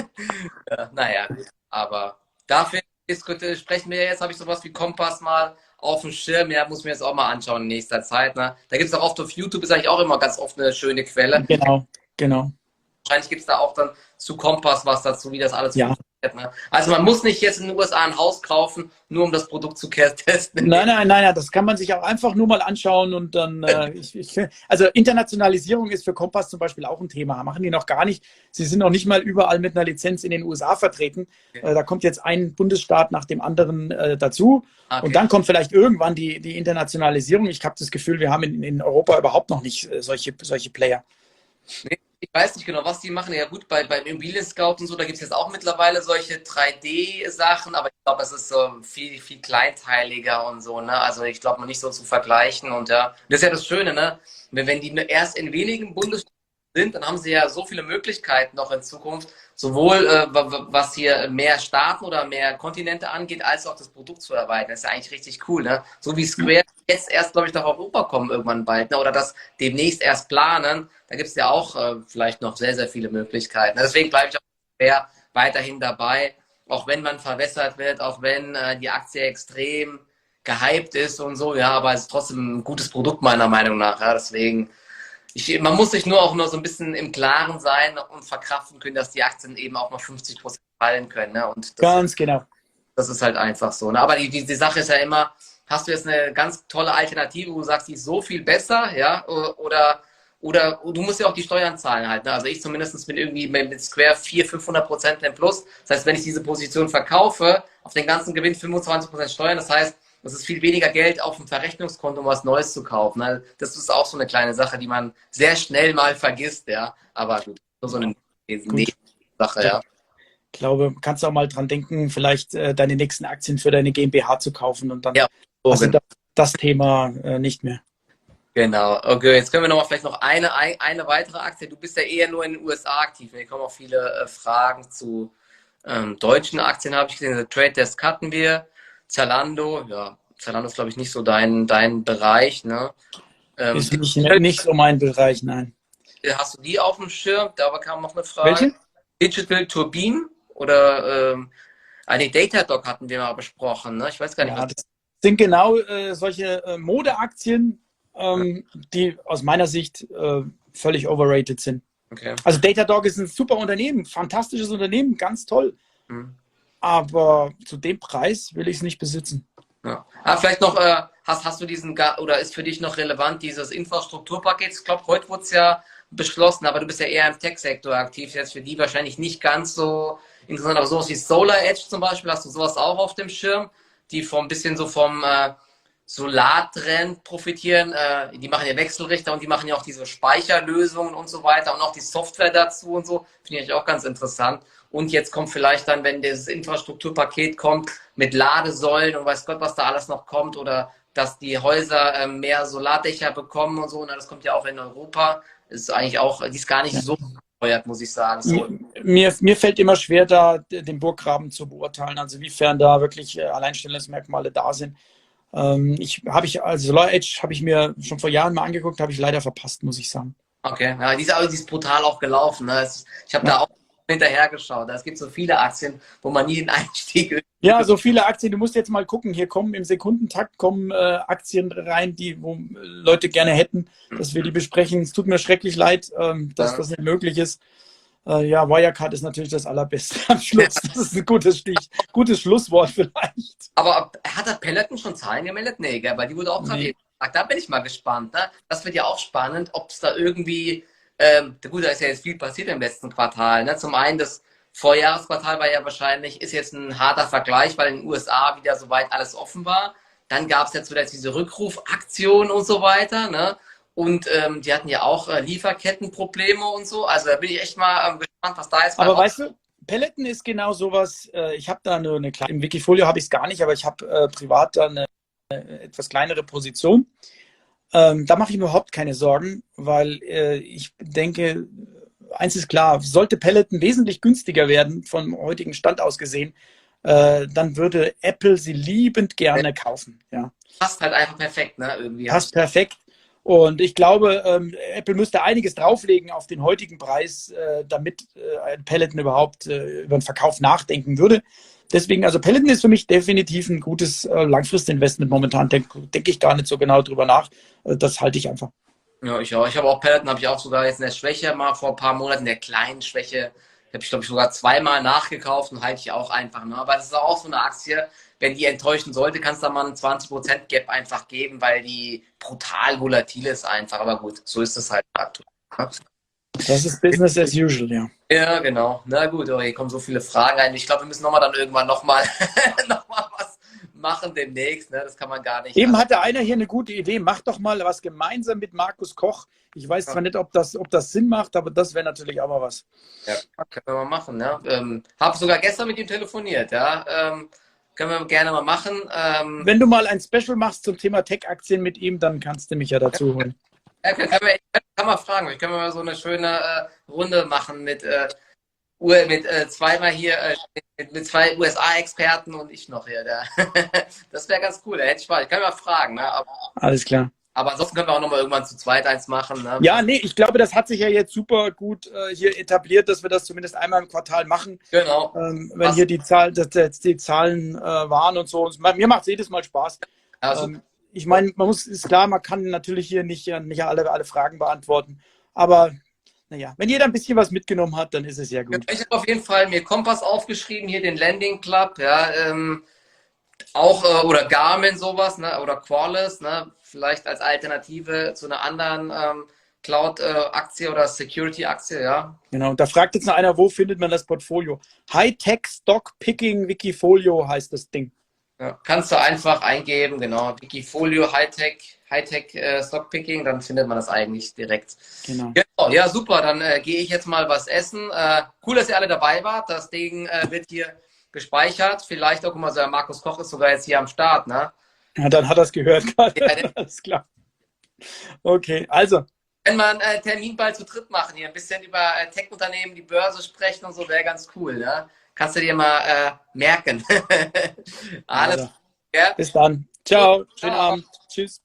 Ja, naja, gut. Aber dafür sprechen wir jetzt, habe ich sowas wie Kompass mal auf dem Schirm. Ja, muss mir jetzt auch mal anschauen in nächster Zeit. Ne? Da gibt es auch oft auf YouTube, ist eigentlich auch immer ganz oft eine schöne Quelle. Genau, genau. Wahrscheinlich gibt es da auch dann zu Kompass was dazu, wie das alles Ja. funktioniert. Ne? Also man muss nicht jetzt in den USA ein Haus kaufen, nur um das Produkt zu testen. Nein, das kann man sich auch einfach nur mal anschauen und dann, also Internationalisierung ist für Kompass zum Beispiel auch ein Thema, machen die noch gar nicht. Sie sind noch nicht mal überall mit einer Lizenz in den USA vertreten. Okay. Da kommt jetzt ein Bundesstaat nach dem anderen dazu Okay. und dann kommt vielleicht irgendwann die Internationalisierung. Ich habe das Gefühl, wir haben in Europa überhaupt noch nicht solche Player. Nee, ich weiß nicht genau, was die machen. Ja gut, beim Immobilien-Scout und so, da gibt es jetzt auch mittlerweile solche 3D-Sachen, aber ich glaube, das ist so viel, viel kleinteiliger und so, ne? Also ich glaube, nicht so zu vergleichen und ja, das ist ja das Schöne, ne? Wenn die erst in wenigen Bundesstaaten sind, dann haben sie ja so viele Möglichkeiten noch in Zukunft, sowohl was hier mehr Staaten oder mehr Kontinente angeht, als auch das Produkt zu erweitern. Das ist ja eigentlich richtig cool, ne? So wie Square jetzt erst, glaube ich, nach Europa kommen irgendwann bald, ne? Oder das demnächst erst planen. Da gibt es ja auch vielleicht noch sehr, sehr viele Möglichkeiten. Deswegen bleibe ich auch Square weiterhin dabei, auch wenn man verwässert wird, auch wenn die Aktie extrem gehypt ist und so, ja, aber es ist trotzdem ein gutes Produkt meiner Meinung nach, ja, deswegen man muss sich nur auch nur so ein bisschen im Klaren sein und verkraften können, dass die Aktien eben auch mal 50% fallen können. Ne? Und Ganz genau. das ist halt einfach so. Ne? Aber die Sache ist ja immer, hast du jetzt eine ganz tolle Alternative, wo du sagst, die ist so viel besser, ja, oder du musst ja auch die Steuern zahlen halt. Ne? Also ich zumindest bin irgendwie mit Square 400-500% im Plus. Das heißt, wenn ich diese Position verkaufe, auf den ganzen Gewinn 25% Steuern. Das heißt, das ist viel weniger Geld auf dem Verrechnungskonto, um was Neues zu kaufen. Ne? Das ist auch so eine kleine Sache, die man sehr schnell mal vergisst, ja. Aber gut, nur so eine Sache, ja. Ich glaube, kannst du auch mal dran denken, vielleicht deine nächsten Aktien für deine GmbH zu kaufen und dann Ja, hast du das Thema nicht mehr. Genau, okay, jetzt können wir vielleicht noch eine weitere Aktie. Du bist ja eher nur in den USA aktiv. Hier kommen auch viele Fragen zu deutschen Aktien, habe ich gesehen. Also Trade Desk hatten wir, Zalando, ja, Zalando ist, glaube ich, nicht so dein Bereich, ne? Ist nicht so mein Bereich, nein. Hast du die auf dem Schirm? Da kam noch eine Frage. Welche? Digital Turbine oder eine Datadog hatten wir mal besprochen, ne? Ich weiß gar nicht, ja, das sind genau solche Modeaktien, die aus meiner Sicht völlig overrated sind. Okay. Also Datadog ist ein super Unternehmen, fantastisches Unternehmen, ganz toll. Aber zu dem Preis will ich es nicht besitzen. Ja. Vielleicht noch, hast du oder ist für dich noch relevant dieses Infrastrukturpaket? Ich glaube, heute wurde es ja beschlossen, aber du bist ja eher im Tech-Sektor aktiv, jetzt für die wahrscheinlich nicht ganz so interessant, aber sowas wie Solar Edge zum Beispiel, hast du sowas auch auf dem Schirm, die vom Solartrend profitieren, die machen ja Wechselrichter und die machen ja auch diese Speicherlösungen und so weiter und auch die Software dazu und so, finde ich auch ganz interessant. Und jetzt kommt vielleicht dann, wenn das Infrastrukturpaket kommt, mit Ladesäulen und weiß Gott, was da alles noch kommt, oder dass die Häuser mehr Solardächer bekommen und so, und das kommt ja auch in Europa, ist eigentlich auch, die ist gar nicht so teuer, muss ich sagen. So. Mir fällt immer schwer, da den Burggraben zu beurteilen, also inwiefern da wirklich Alleinstellungsmerkmale da sind. Also Solar Edge habe ich mir schon vor Jahren mal angeguckt, habe ich leider verpasst, muss ich sagen. Okay, ja, die ist brutal auch gelaufen. Ne? Ich habe da auch hinterher geschaut. Es gibt so viele Aktien, wo man nie den Einstieg. Ja, so viele Aktien. Du musst jetzt mal gucken. Hier kommen im Sekundentakt Aktien rein, wo Leute gerne hätten, dass wir die besprechen. Es tut mir schrecklich leid, dass das nicht möglich ist. Ja, Wirecard ist natürlich das Allerbeste am Schluss. Das ist ein gutes Schlusswort vielleicht. Aber hat der Peloton schon Zahlen gemeldet? Nee, gell? Weil die wurde auch gerade eben gesagt. Da bin ich mal gespannt. Ne? Das wird ja auch spannend, ob es da irgendwie, gut, da ist ja jetzt viel passiert im letzten Quartal. Ne? Zum einen, das Vorjahresquartal war ja wahrscheinlich, ist jetzt ein harter Vergleich, weil in den USA wieder soweit alles offen war. Dann gab es jetzt wieder diese Rückrufaktion und so weiter. Ne? Und die hatten ja auch Lieferkettenprobleme und so. Also da bin ich echt mal gespannt, was da jetzt Aber weißt du, Peloton ist genau sowas. Ich habe da eine kleine, im Wikifolio habe ich es gar nicht, aber ich habe privat da eine etwas kleinere Position. Da mache ich mir überhaupt keine Sorgen, weil ich denke, eins ist klar, sollte Peloton wesentlich günstiger werden, vom heutigen Stand aus gesehen, dann würde Apple sie liebend gerne kaufen. Ja. Passt halt einfach perfekt, ne? Irgendwie. Passt perfekt. Und ich glaube, Apple müsste einiges drauflegen auf den heutigen Preis, damit ein Peloton überhaupt über den Verkauf nachdenken würde. Deswegen, also Peloton ist für mich definitiv ein gutes Langfristinvestment momentan. Denke ich gar nicht so genau drüber nach. Das halte ich einfach. Ja, ich auch. Ich habe auch Peloton, habe ich auch sogar jetzt in der Schwäche mal vor ein paar Monaten, in der kleinen Schwäche, habe ich, glaube ich, sogar zweimal nachgekauft und halte ich auch einfach. Ne? Aber das ist auch so eine Aktie, wenn die enttäuschen sollte, kannst du da mal einen 20% Gap einfach geben, weil die brutal volatil ist einfach. Aber gut, so ist es halt aktuell. Das ist Business as usual, ja. Ja, genau. Na gut, aber hier kommen so viele Fragen rein. Ich glaube, wir müssen dann irgendwann nochmal was machen demnächst. Ne? Das kann man gar nicht. Eben hatte einer hier eine gute Idee. Mach doch mal was gemeinsam mit Markus Koch. Ich weiß zwar nicht, ob das Sinn macht, aber das wäre natürlich auch mal was. Ja, können wir mal machen. Ja? Habe sogar gestern mit ihm telefoniert. Ja? Können wir gerne mal machen. Wenn du mal ein Special machst zum Thema Tech-Aktien mit ihm, dann kannst du mich ja dazu holen. Ja, kann man fragen. Ich kann mal so eine schöne Runde machen mit zweimal hier, mit zwei USA-Experten und ich noch hier. Das wäre ganz cool. Da hätte ich Spaß. Ich kann mal fragen. Ne? Alles klar. Aber ansonsten können wir auch noch mal irgendwann zu zweit eins machen. Ne? Ja, nee, ich glaube, das hat sich ja jetzt super gut hier etabliert, dass wir das zumindest einmal im Quartal machen. Genau. Wenn hier die Zahlen waren und so. Mir macht es jedes Mal Spaß. Also, ich meine, ist klar, man kann natürlich hier nicht alle Fragen beantworten. Aber naja, wenn jeder ein bisschen was mitgenommen hat, dann ist es ja gut. ich habe auf jeden Fall mir Kompass aufgeschrieben, hier den Landing Club. Ja, Auch, oder Garmin sowas, ne? Oder Qualys, ne? Vielleicht als Alternative zu einer anderen Cloud-Aktie oder Security-Aktie, ja. Genau. Da fragt jetzt noch einer, wo findet man das Portfolio? Hightech Stock Picking Wikifolio heißt das Ding. Ja. Kannst du einfach eingeben, genau. Wikifolio Hightech Stockpicking, dann findet man das eigentlich direkt. Genau. Genau, ja, super. Dann gehe ich jetzt mal was essen. Cool, dass ihr alle dabei wart. Das Ding wird hier gespeichert. Vielleicht auch immer so, Markus Koch ist sogar jetzt hier am Start, ne? Ja, dann hat er es gehört gerade. Ja, Alles klar. Okay, also. wenn wir einen Termin bald zu dritt machen, hier ein bisschen über Tech-Unternehmen, die Börse sprechen und so, wäre ganz cool, ne? Kannst du dir mal merken. Alles Also, klar. bis dann. Ciao. Schönen Abend. Tschüss.